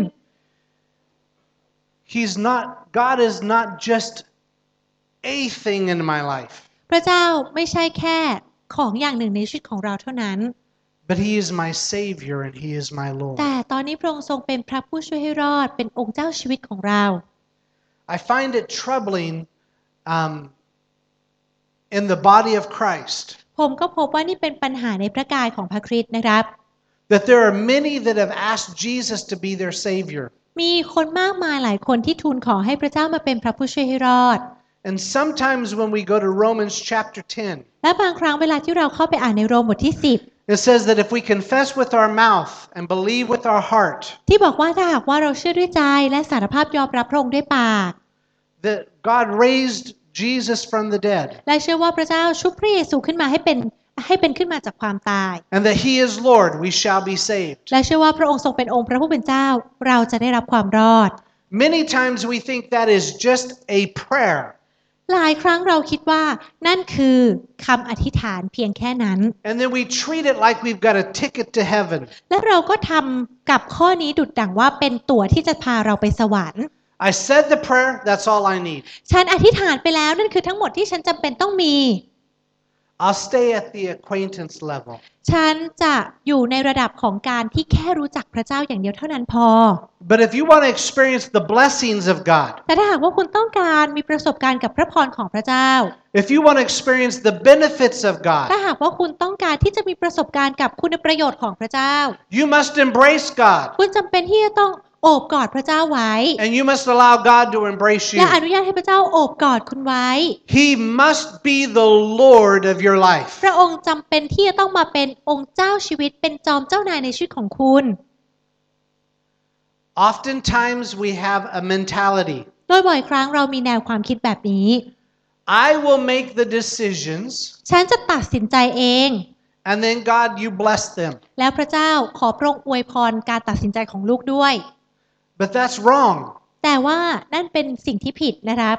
He's not God is not just a thing in my life, พระเจ้าไม่ใช่แค่ของอย่างหนึ่งในชีวิตของเราเท่านั้น but he is my savior and he is my Lord. แต่ตอนนี้พระองค์ทรงเป็นพระผู้ช่วยให้รอดเป็นองค์เจ้าชีวิตของเรา I find it troubling um, in the body of Christ ผมก็พบว่านี่เป็นปัญหาในพระกายของพระคริสต์นะครับ that there are many that have asked Jesus to be their savior. มีคนมากมายหลายคนที่ทูลขอให้พระเจ้ามาเป็นพระผู้ช่วยให้รอด And sometimes when we go to Romans chapter ten, และบางครั้งเวลาที่เราเข้าไปอ่านในโรมบทที่สิบ it says that if we confess with our mouth and believe with our heart ที่บอกว่าถ้าหากว่าเราเชื่อด้วยใจและสารภาพยอมรับพระองค์ด้วยปาก that God raised Jesus from the dead และเชื่อว่าพระเจ้าชุบพระเยซูขึ้นมาให้เป็นให้เป็นขึ้นมาจากความตาย and that he is Lord, we shall be saved. และเชื่อว่าพระองค์ทรงเป็นองค์พระผู้เป็นเจ้าเราจะได้รับความรอด Many times we think that is just a prayer. หลายครั้งเราคิดว่านั่นคือคำอธิษฐานเพียงแค่นั้น And then we treat it like we've got a ticket to heaven. และเราก็ทำกับข้อนี้ดุจดั่งว่าเป็นตั๋วที่จะพาเราไปสวรรค์ I said the prayer, that's all I need. ฉันอธิษฐานไปแล้วนั่นคือทั้งหมดที่ฉันจำเป็นต้องมี I'll stay at the acquaintance level. ฉันจะอยู่ในระดับของการที่แค่รู้จักพระเจ้าอย่างเดียวเท่านั้นพอ But if you want to experience the blessings of God, แต่ถ้าหากว่าคุณต้องการมีประสบการณ์กับพระพรของพระเจ้า if you want to experience the benefits of ถ้า God, หากว่าคุณต้องการที่จะมีประสบการณ์กับคุณประโยชน์ของพระเจ้า you must embrace God คุณจำเป็นที่จะต้องโอบกอดพระเจ้าไว้ and you must allow God to embrace และ you. อนุญาตให้พระเจ้าโอบกอดคุณไว้ He must be the Lord of your life. พระองค์จำเป็นที่จะต้องมาเป็นองค์เจ้าชีวิตเป็นจอมเจ้านายในชีวิตของคุณ Oftentimes we have a mentality. โดยบ่อยครั้งเรามีแนวความคิดแบบนี้ I will make the decisions ฉันจะตัดสินใจเอง and then God, you bless them. แล้วพระเจ้าขอพระองค์อวยพรการตัดสินใจของลูกด้วย But that's wrong. แต่ว่านั่นเป็นสิ่งที่ผิดนะครับ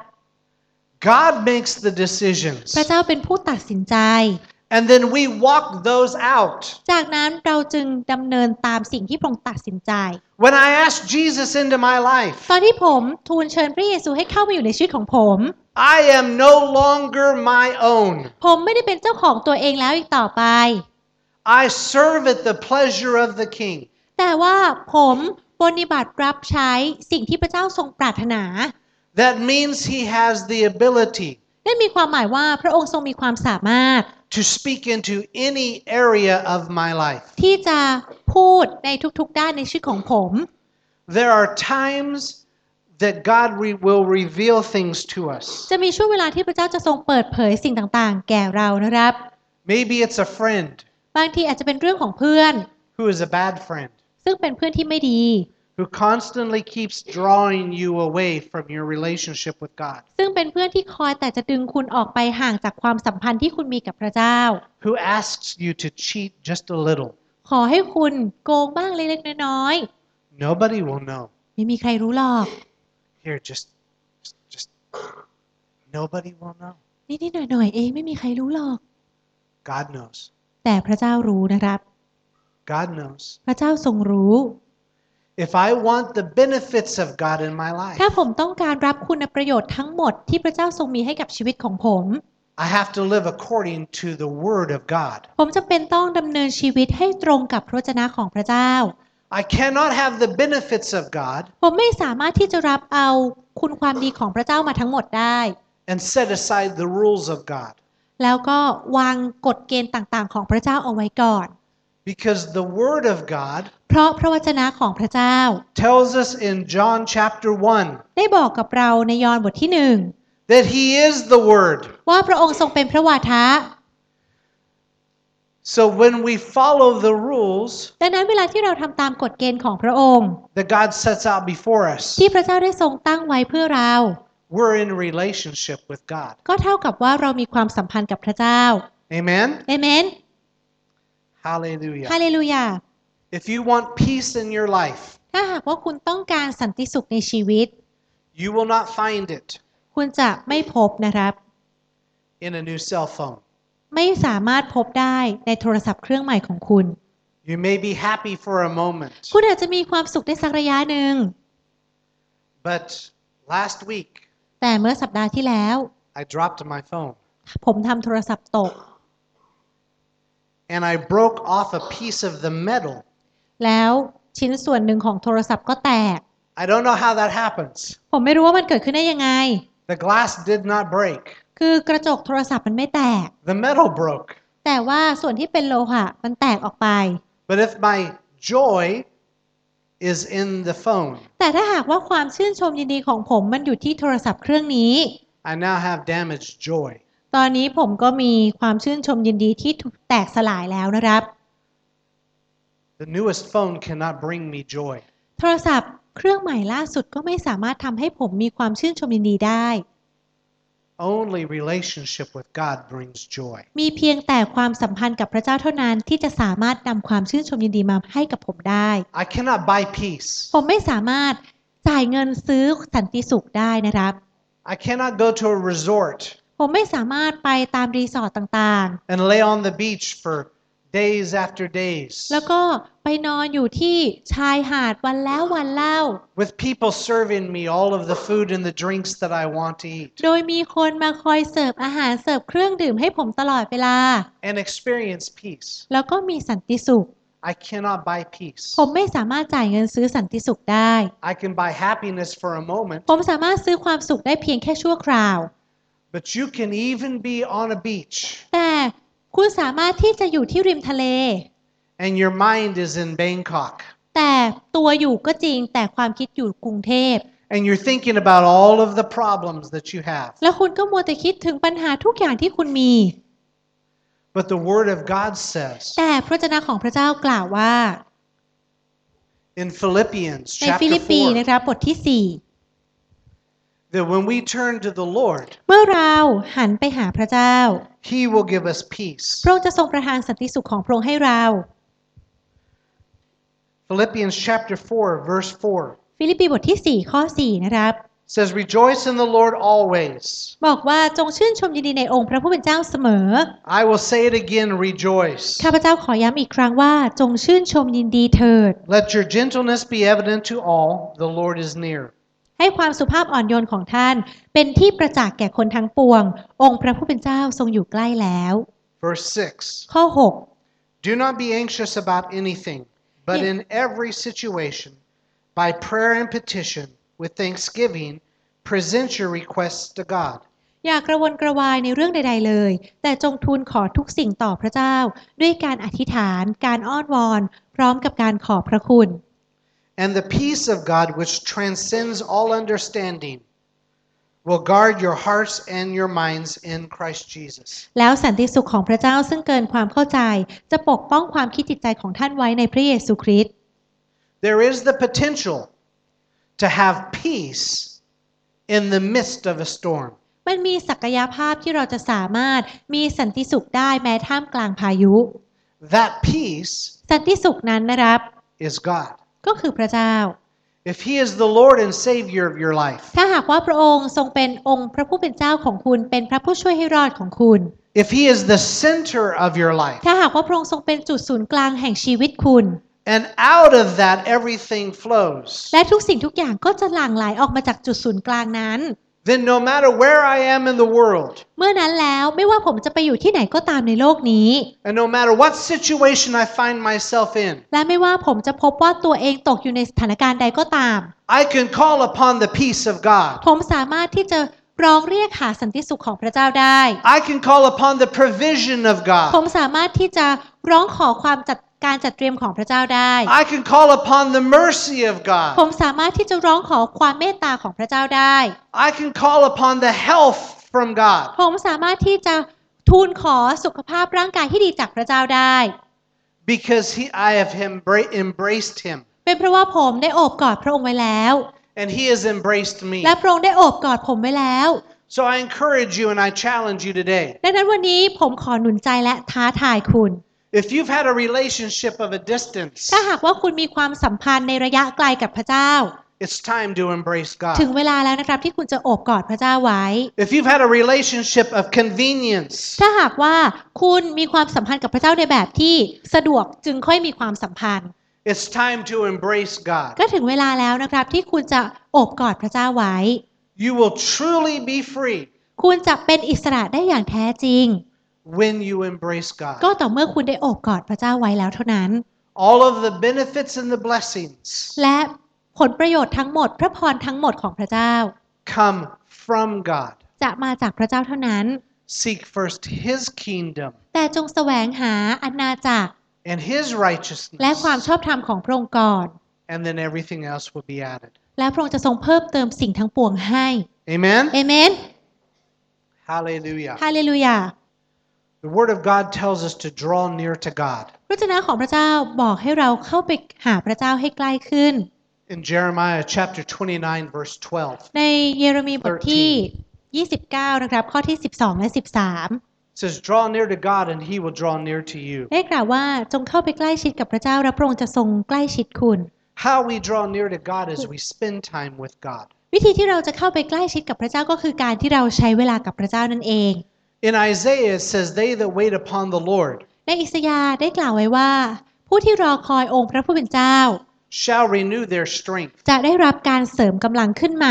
God makes the decisions. พระเจ้าเป็นผู้ตัดสินใจ And then we walk those out. จากนั้นเราจึงดำเนินตามสิ่งที่พระองค์ตัดสินใจ When I asked Jesus into my life, ตอนที่ผมทูลเชิญพระเยซูให้เข้ามาอยู่ในชีวิตของผม I am no longer my own. ผมไม่ได้เป็นเจ้าของตัวเองแล้วอีกต่อไป I serve at the pleasure of the King. แต่ว่าผมปฏิบัติรับใช้สิ่งที่พระเจ้าทรงปรารถนา That means he has the ability นั่นมีความหมายว่าพระองค์ทรงมีความสามารถ to speak into any area of my life. ที่จะพูดในทุกๆด้านในชีวิตของผม There are times that God re- will reveal things to us. จะมีช่วงเวลาที่พระเจ้าจะทรงเปิดเผยสิ่งต่างๆ แก่เรานะครับ Maybe it's a friend บางทีอาจจะเป็นเรื่องของเพื่อน who is a bad friend, ซึ่งเป็นเพื่อนที่ไม่ดี who constantly keeps drawing you away from your relationship with God, ซึ่งเป็นเพื่อนที่คอยแต่จะดึงคุณออกไปห่างจากความสัมพันธ์ที่คุณมีกับพระเจ้า who asks you to cheat just a little. ขอให้คุณโกงบ้างเล็กๆน้อย Nobody will know. ๆไม่มีใครรู้หรอก Here, just, just, just nobody will know. นิดๆหน่อยๆเองไม่มีใครรู้หรอก God knows. แต่พระเจ้ารู้นะครับ God knows. พระเจ้าทรงรู้ If I want the benefits of God in my life, ถ้าผมต้องการรับคุณประโยชน์ทั้งหมดที่พระเจ้าทรงมีให้กับชีวิตของผม I have to live according to the Word of God. ผมจำเป็นต้องดำเนินชีวิตให้ตรงกับพระวจนะของพระเจ้า I cannot have the benefits of God ผมไม่สามารถที่จะรับเอาคุณความดีของพระเจ้ามาทั้งหมดได้ and set aside the rules of God. แล้วก็วางกฎเกณฑ์ต่างๆของพระเจ้าเอาไว้ก่อน Because the Word of God เพราะพระวจนะของพระเจ้า tells us in John chapter one ได้บอกกับเราในยอห์นบทที่หนึ่ง that He is the Word. ว่าพระองค์ทรงเป็นพระวาทะ So when we follow the rules ดังนั้นเวลาที่เราทำตามกฎเกณฑ์ของพระองค์ that God sets out before us, ที่พระเจ้าได้ทรงตั้งไว้เพื่อเรา we're in relationship with God. ก็เท่ากับว่าเรามีความสัมพันธ์กับพระเจ้า Amen? เอเมน Hallelujah. ฮาเลลูยา If you want peace in your life, ถ้าหากว่าคุณต้องการสันติสุขในชีวิต you will not find it คุณจะไม่พบนะครับ in a new cell phone. ไม่สามารถพบได้ในโทรศัพท์เครื่องใหม่ของคุณ You may be happy for a moment, คุณอาจจะมีความสุขได้สักระยะหนึ่ง but last week แต่เมื่อสัปดาห์ที่แล้ว I dropped my phone ผมทำโทรศัพท์ตก and I broke off a piece of the metal. แล้วชิ้นส่วนหนึ่งของโทรศัพท์ก็แตก I don't know how that happens. ผมไม่รู้ว่ามันเกิดขึ้นได้ยังไง The glass did not break. คือกระจกโทรศัพท์มันไม่แตก The metal broke. แต่ว่าส่วนที่เป็นโลหะมันแตกออกไป But if my joy is in the phone, แต่ถ้าหากว่าความชื่นชมยินดีของผมมันอยู่ที่โทรศัพท์เครื่องนี้ I now have damaged joy. ตอนนี้ผมก็มีความชื่นชมยินดีที่ถูกแตกสลายแล้วนะครับ The newest phone cannot bring me joy. โทรศัพท์เครื่องใหม่ล่าสุดก็ไม่สามารถทำให้ผมมีความชื่นชมยินดีได้ Only relationship with God brings joy. มีเพียงแต่ความสัมพันธ์กับพระเจ้าเท่านั้นที่จะสามารถนำความชื่นชมยินดีมาให้กับผมได้ I cannot buy peace. ผมไม่สามารถจ่ายเงินซื้อสันติสุขได้นะครับ I cannot go to a resort ผมไม่สามารถไปตามรีสอร์ทต่าง and lay on the beach for days after days ๆ แล้วก็ไปนอนอยู่ที่ชายหาดวันแล้ววันเล่า with people serving me all of the food and the drinks that I want to eat โดยมีคนมาคอยเสิร์ฟอาหารเสิร์ฟเครื่องดื่มให้ผมตลอดเวลา and experience peace. แล้วก็มีสันติสุข I cannot buy peace. ผมไม่สามารถจ่ายเงินซื้อสันติสุขได้ I can buy happiness for a moment, ผมสามารถซื้อความสุขได้เพียงแค่ชั่วคราว but you can even be on a beach แต่คุณสามารถที่จะอยู่ที่ริมทะเล and your mind is in Bangkok แต่ตัวอยู่ก็จริงแต่ความคิดอยู่กรุงเทพ and you're thinking about all of the problems that you have. แล้วคุณก็มัวแต่คิดถึงปัญหาทุกอย่างที่คุณมี But the Word of God says แต่พระวจนะของพระเจ้ากล่าวว่า in Philippians ในฟิลิ chapter ปปี four นะครับบทที่สี่ that when we turn to the Lord, เมื่อเราหันไปหาพระเจ้า He will give us peace. พระองค์จะทรงประทานสันติสุขของพระองค์ให้เรา Philippians chapter four verse four ฟิลิปปีบทที่สี่ข้อสี่นะครับ says, "Rejoice in the Lord always." บอกว่าจงชื่นชมยินดีในองค์พระผู้เป็นเจ้าเสมอ I will say it again, rejoice. ข้าพเจ้าขอย้ำอีกครั้งว่าจงชื่นชมยินดีเถิด Let your gentleness be evident to all. The Lord is near. ให้ความสุภาพอ่อนโยนของท่านเป็นที่ประจักษ์แก่คนทั้งปวง องค์พระผู้เป็นเจ้าทรงอยู่ใกล้แล้ว Verse six. ข้อหก Do not be anxious about anything, but Yeah. in every situation, by prayer and petition, with thanksgiving, present your requests to God. อย่ากระวนกระวายในเรื่องใดๆเลย แต่จงทูลขอทุกสิ่งต่อพระเจ้า ด้วยการอธิษฐาน การอ้อนวอน พร้อมกับการขอบพระคุณ And the peace of God, which transcends all understanding, will guard your hearts and your minds in Christ Jesus. แล้วสันติสุขของพระเจ้าซึ่งเกินความเข้าใจ จะปกป้องความคิดจิตใจของท่านไว้ในพระเยซูคริสต์ There is the potential to have peace in the midst of a storm. มันมีศักยภาพที่เราจะสามารถมีสันติสุขได้แม้ท่ามกลางพายุ That peace สันติสุขนั้นนะครับ is God. ก็คือพระเจ้า If He is the Lord and Savior of your life, ถ้าหากว่าพระองค์ทรงเป็นองค์พระผู้เป็นเจ้าของคุณเป็นพระผู้ช่วยให้รอดของคุณ if He is the center of your life, ถ้าหากว่าพระองค์ทรงเป็นจุดศูนย์กลางแห่งชีวิตคุณ and out of that everything flows, และทุกสิ่งทุกอย่างก็จะหลั่งไหลออกมาจากจุดศูนย์กลางนั้น then no matter where I am in the world, เมื่อนั้นแล้วไม่ว่าผมจะไปอยู่ที่ไหนก็ตามในโลกนี้ and no matter what situation I find myself in, และไม่ว่าผมจะพบว่าตัวเองตกอยู่ในสถานการณ์ใดก็ตาม I can call upon the peace of God. ผมสามารถที่จะร้องเรียกหาสันติสุขของพระเจ้าได้ I can call upon the provision of ผม God. สามารถที่จะร้องขอความจัดการจัดเตรียมของพระเจ้าได้ I can call upon the mercy of ผม God. สามารถที่จะร้องขอความเมตตาของพระเจ้าได้ I can call upon the health from God. ผมสามารถที่จะทูลขอสุขภาพร่างกายที่ดีจากพระเจ้าได้ Because he, I have embra- embraced him, เป็นเพราะว่าผมได้โอบกอดพระองค์ไว้แล้ว and he has embraced me. และพระองค์ได้โอบกอดผมไว้แล้ว So I encourage you and I challenge you today. ดังนั้นวันนี้ผมขอหนุนใจและท้าทายคุณ If you've had a relationship of a distance, ถ้าหากว่าคุณมีความสัมพันธ์ในระยะไกลกับพระเจ้า it's time to embrace ถึง God. เวลาแล้วนะครับที่คุณจะโอบกอดพระเจ้าไว้ If you've had a relationship of convenience, ถ้าหากว่าคุณมีความสัมพันธ์กับพระเจ้าในแบบที่สะดวกจึงค่อยมีความสัมพันธ์ it's time to embrace God. ก็ถึงเวลาแล้วนะครับที่คุณจะโอบกอดพระเจ้าไว้ You will truly be free คุณจะเป็นอิสระได้อย่างแท้จริง when you embrace ก็ God. ต่อเมื่อคุณได้โอบกอดพระเจ้าไว้แล้วเท่านั้น All of the benefits and the blessings และผลประโยชน์ทั้งหมดพระพรทั้งหมดของพระเจ้า come from God. จะมาจากพระเจ้าเท่านั้น Seek first his kingdom แต่จงแสวงหาอาณาจักร and his และ righteousness, ความชอบธรรมของพระองค์ก่อน and then everything else will be added. และพระองค์จะทรงเพิ่มเติมสิ่งทั้งปวงให้ Amen? เอเมน Hallelujah. ฮาเลลูยา The word of God tells us to draw near to God. พระเจ้าของพระเจ้าบอกให้เราเข้าไปหาพระเจ้าให้ใกล้ขึ้น In Jeremiah chapter twenty-nine verse twelve, ในเยเรมีบทที่ ยี่สิบเก้า นะครับข้อที่ สิบสอง และ สิบสาม it says, draw near to God and he will draw near to you. ได้กล่าวว่าจงเข้าไปใกล้ชิดกับพระเจ้าและพระองค์จะทรงใกล้ชิดคุณ How we draw near to God is we spend time with God. วิธีที่เราจะเข้าไปใกล้ชิดกับพระเจ้าก็คือการที่เราใช้เวลากับพระเจ้านั่นเอง In Isaiah it says, they that wait upon the Lord ในอิสยาห์ได้กล่าวไว้ว่า ผู้ที่รอคอยองค์พระผู้เป็นเจ้า shall renew their strength. จะได้รับการเสริมกำลังขึ้นใหม่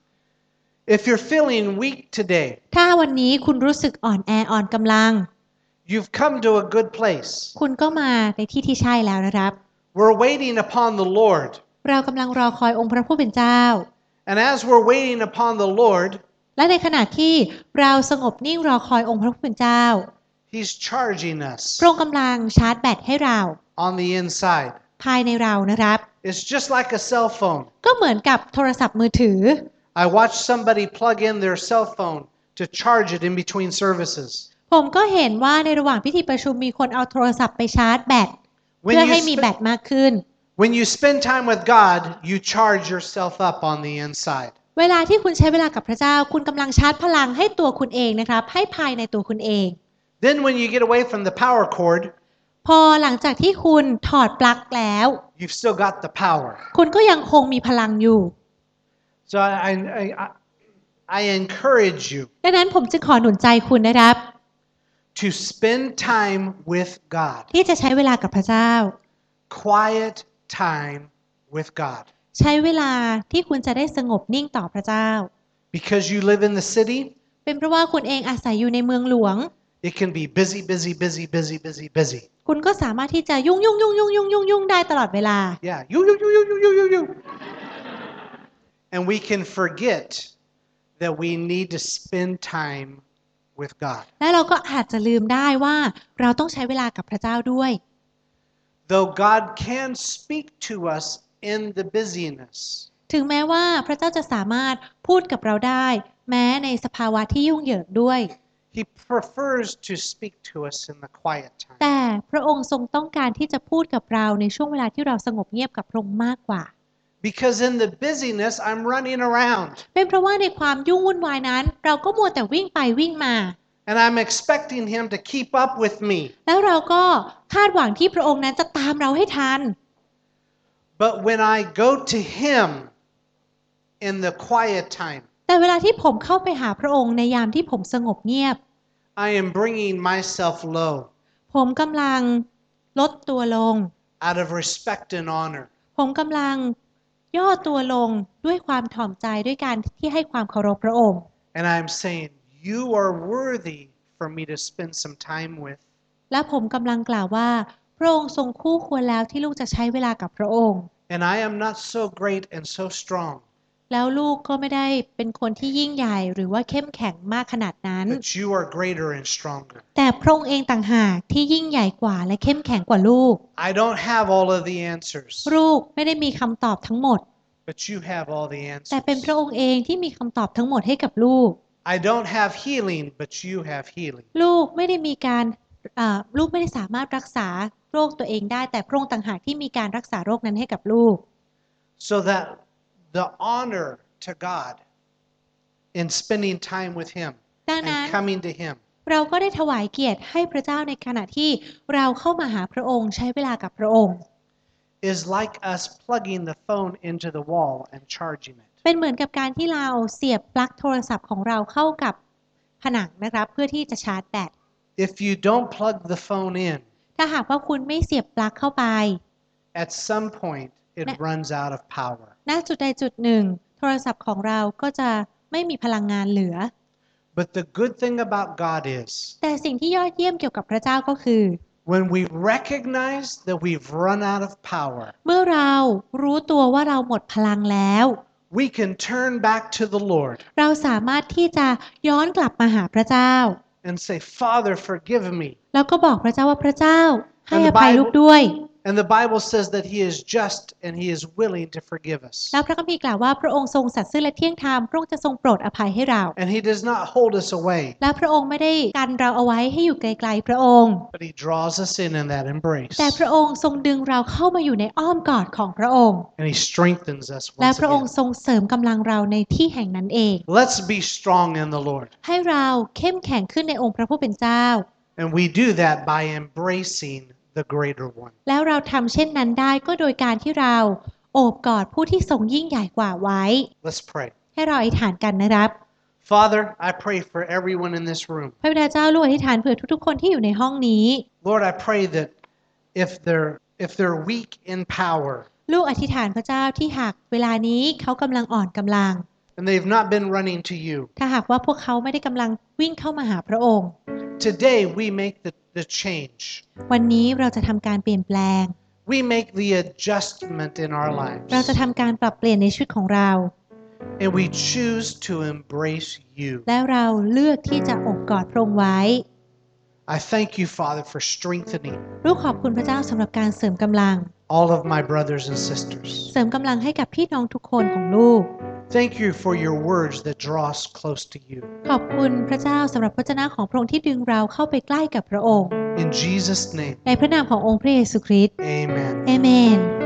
If you're feeling weak today, ถ้าวันนี้คุณรู้สึกอ่อนแออ่อนกำลัง you've come to a good place. คุณก็มาในที่ที่ใช่แล้วนะครับ We're waiting upon the Lord. เรากำลังรอคอยองค์พระผู้เป็นเจ้า And as we're waiting upon the Lord, และในขณะที่เราสงบนิ่งรอคอยองค์พระผู้เป็นเจ้า he's charging us พระองค์กำลังชาร์จแบตให้เรา on the inside. ภายในเรานะครับ It's just like a cell phone. ก็เหมือนกับโทรศัพท์มือถือ I watched somebody plug in their cell phone to charge it in between services. ผมก็เห็นว่าในระหว่างพิธีประชุมมีคนเอาโทรศัพท์ไปชาร์จแบต When เพื่อ you ให้มีแบต spe- มากขึ้น when you spend time with God, you charge yourself up on the inside. เวลาที่คุณใช้เวลากับพระเจ้าคุณกำลังชาร์จพลังให้ตัวคุณเองนะครับให้ภายในตัวคุณเอง Then when you get away from the power cord, พอหลังจากที่คุณถอดปลั๊กแล้ว you've still got the power. คุณก็ยังคงมีพลังอยู่ So I, I, I, I encourage you ดังนั้นผมจึงขอหนุนใจคุณนะครับ to spend time with God. ที่จะใช้เวลากับพระเจ้า Quiet time with God. ใช้เวลาที่คุณจะได้สงบนิ่งต่อพระเจ้า Because you live in the city, เป็นเพราะว่าคุณเองอาศัยอยู่ในเมืองหลวง it can be busy, busy, busy, busy, busy, busy. คุณก็สามารถที่จะยุ่งยุ่งยุ่งยุ่งยุ่งยุ่งยุ่งได้ตลอดเวลา Yeah, you, you, you, you, you, you, you, you. And we can forget that we need to spend time with God. และเราก็อาจจะลืมได้ว่าเราต้องใช้เวลากับพระเจ้าด้วย Though God can speak to us in the busyness, ถึงแม้ว่าพระเจ้าจะสามารถพูดกับเราได้แม้ในสภาวะที่ยุ่งเหยิงด้วย He prefers to speak to us in the quiet time. แต่พระองค์ทรงต้องการที่จะพูดกับเราในช่วงเวลาที่เราสงบเงียบกับพระองค์มากกว่า Because in the busyness, I'm running around. เป็นเพราะว่าในความยุ่งวุ่นวายนั้นเราก็มัวแต่วิ่งไปวิ่งมา And I'm expecting him to keep up with me. แล้วเราก็คาดหวังที่พระองค์นั้นจะตามเราให้ทัน But when I go to him in the quiet time, แต่เวลาที่ผมเข้าไปหาพระองค์ในยามที่ผมสงบเงียบ I am bringing myself low ผมกำลังลดตัวลง out of respect and honor. ผมกำลังย่อตัวลงด้วยความถ่อมใจด้วยการที่ให้ความเคารพพระองค์ And I'm saying, you are worthy for me to spend some time with. และผมกำลังกล่าวว่าพระองค์ทรงคู่ควรแล้วที่ลูกจะใช้เวลากับพระองค์ And I am not so great and so strong. แล้วลูกก็ไม่ได้เป็นคนที่ยิ่งใหญ่หรือว่าเข้มแข็งมากขนาดนั้น But you are greater and stronger. แต่พระองค์เองต่างหากที่ยิ่งใหญ่กว่าและเข้มแข็งกว่าลูก I don't have all of the answers. ลูกไม่ได้มีคำตอบทั้งหมด But you have all the แต่เป็นพ answers. ระองค์เองที่มีคำตอบทั้งหมดให้กับลูก I don't have healing, but you have healing. ลูกไม่ได้มีการลูกไม่ได้สามารถรักษาโรคตัวเองได้แต่พระองค์ต่างหากที่มีการรักษาโรคนั้นให้กับลูก So that the honor to God in spending time with Him ดังนั้น and coming to Him เราก็ได้ถวายเกียรติให้พระเจ้าในขณะที่เราเข้ามาหาพระองค์ใช้เวลากับพระองค์ is like us plugging the phone into the wall and charging it. เป็นเหมือนกับการที่เราเสียบปลั๊กโทรศัพท์ของเราเข้ากับผนังนะครับเพื่อที่จะชาร์จแบต If you don't plug the phone in, ถ้าหากว่าคุณไม่เสียบปลั๊กเข้าไป at some point it runs out of power. ณจุดใดจุดหนึ่งโทรศัพท์ของเราก็จะไม่มีพลังงานเหลือ But the good thing about God is แต่สิ่งที่ยอดเยี่ยมเกี่ยวกับพระเจ้าก็คือ when we recognize that we've run out of power, เมื่อเรารู้ตัวว่าเราหมดพลังแล้ว we can turn back to the Lord เราสามารถที่จะย้อนกลับมาหาพระเจ้า and say, Father, forgive me. แล้วก็บอกพระเจ้าว่าพระเจ้าให้อภัยลูกด้วย And the Bible says that He is just and He is willing to forgive us. แล้วพระคัมภีร์กล่าวว่าพระองค์ทรงสัตย์ซื่อและเที่ยงธรรมพระองค์จะทรงโปรดอภัยให้เรา And He does not hold us away, และพระองค์ไม่ได้กันเราเอาไว้ให้อยู่ไกลๆพระองค์ but He draws us in in that embrace. แต่พระองค์ทรงดึงเราเข้ามาอยู่ในอ้อมกอดของพระองค์ And He strengthens us และ once พระองค์ again. ทรงเสริมกำลังเราในที่แห่งนั้นเอง Let's be strong in the Lord. ให้เราเข้มแข็งขึ้นในองค์พระผู้เป็นเจ้า And we do that by embracing the greater one. แล้วเราทำเช่นนั้นได้ก็โดยการที่เราโอบกอดผู้ที่ทรงยิ่งใหญ่กว่าไว้ Let's pray. ให้เราอธิษฐานกันนะครับ Father, I pray for everyone in this room. พระบิดาเจ้าลูกอธิษฐานเผื่อทุกๆคนที่อยู่ในห้องนี้ Lord, I pray that if they're if they're weak in power ลูกอธิษฐานพระเจ้าที่หากเวลานี้เขากำลังอ่อนกำลัง and they've not been running to you, ถ้าหากว่าพวกเขาไม่ได้กำลังวิ่งเข้ามาหาพระองค์ today we make the, the change. วันนี้เราจะทำการเปลี่ยนแปลง We make the adjustment in our lives. เราจะทำการปรับเปลี่ยนในชีวิตของเรา And we choose to embrace you. แล้วเราเลือกที่จะอบกอดพระองค์ไว้ I thank you, Father, for strengthening ลูกขอบคุณพระเจ้าสำหรับการเสริมกำลัง all of my brothers and sisters. เสริมกำลังให้กับพี่น้องทุกคนของลูก Thank you for your words that draw us close to you. ขอบคุณพระเจ้าสำหรับพระเจ้าของพระองค์ที่ดึงเราเข้าไปใกล้กับพระองค์ In Jesus' name, ในพระนามขององค์พระเยซูคริสต์ amen. เอเมน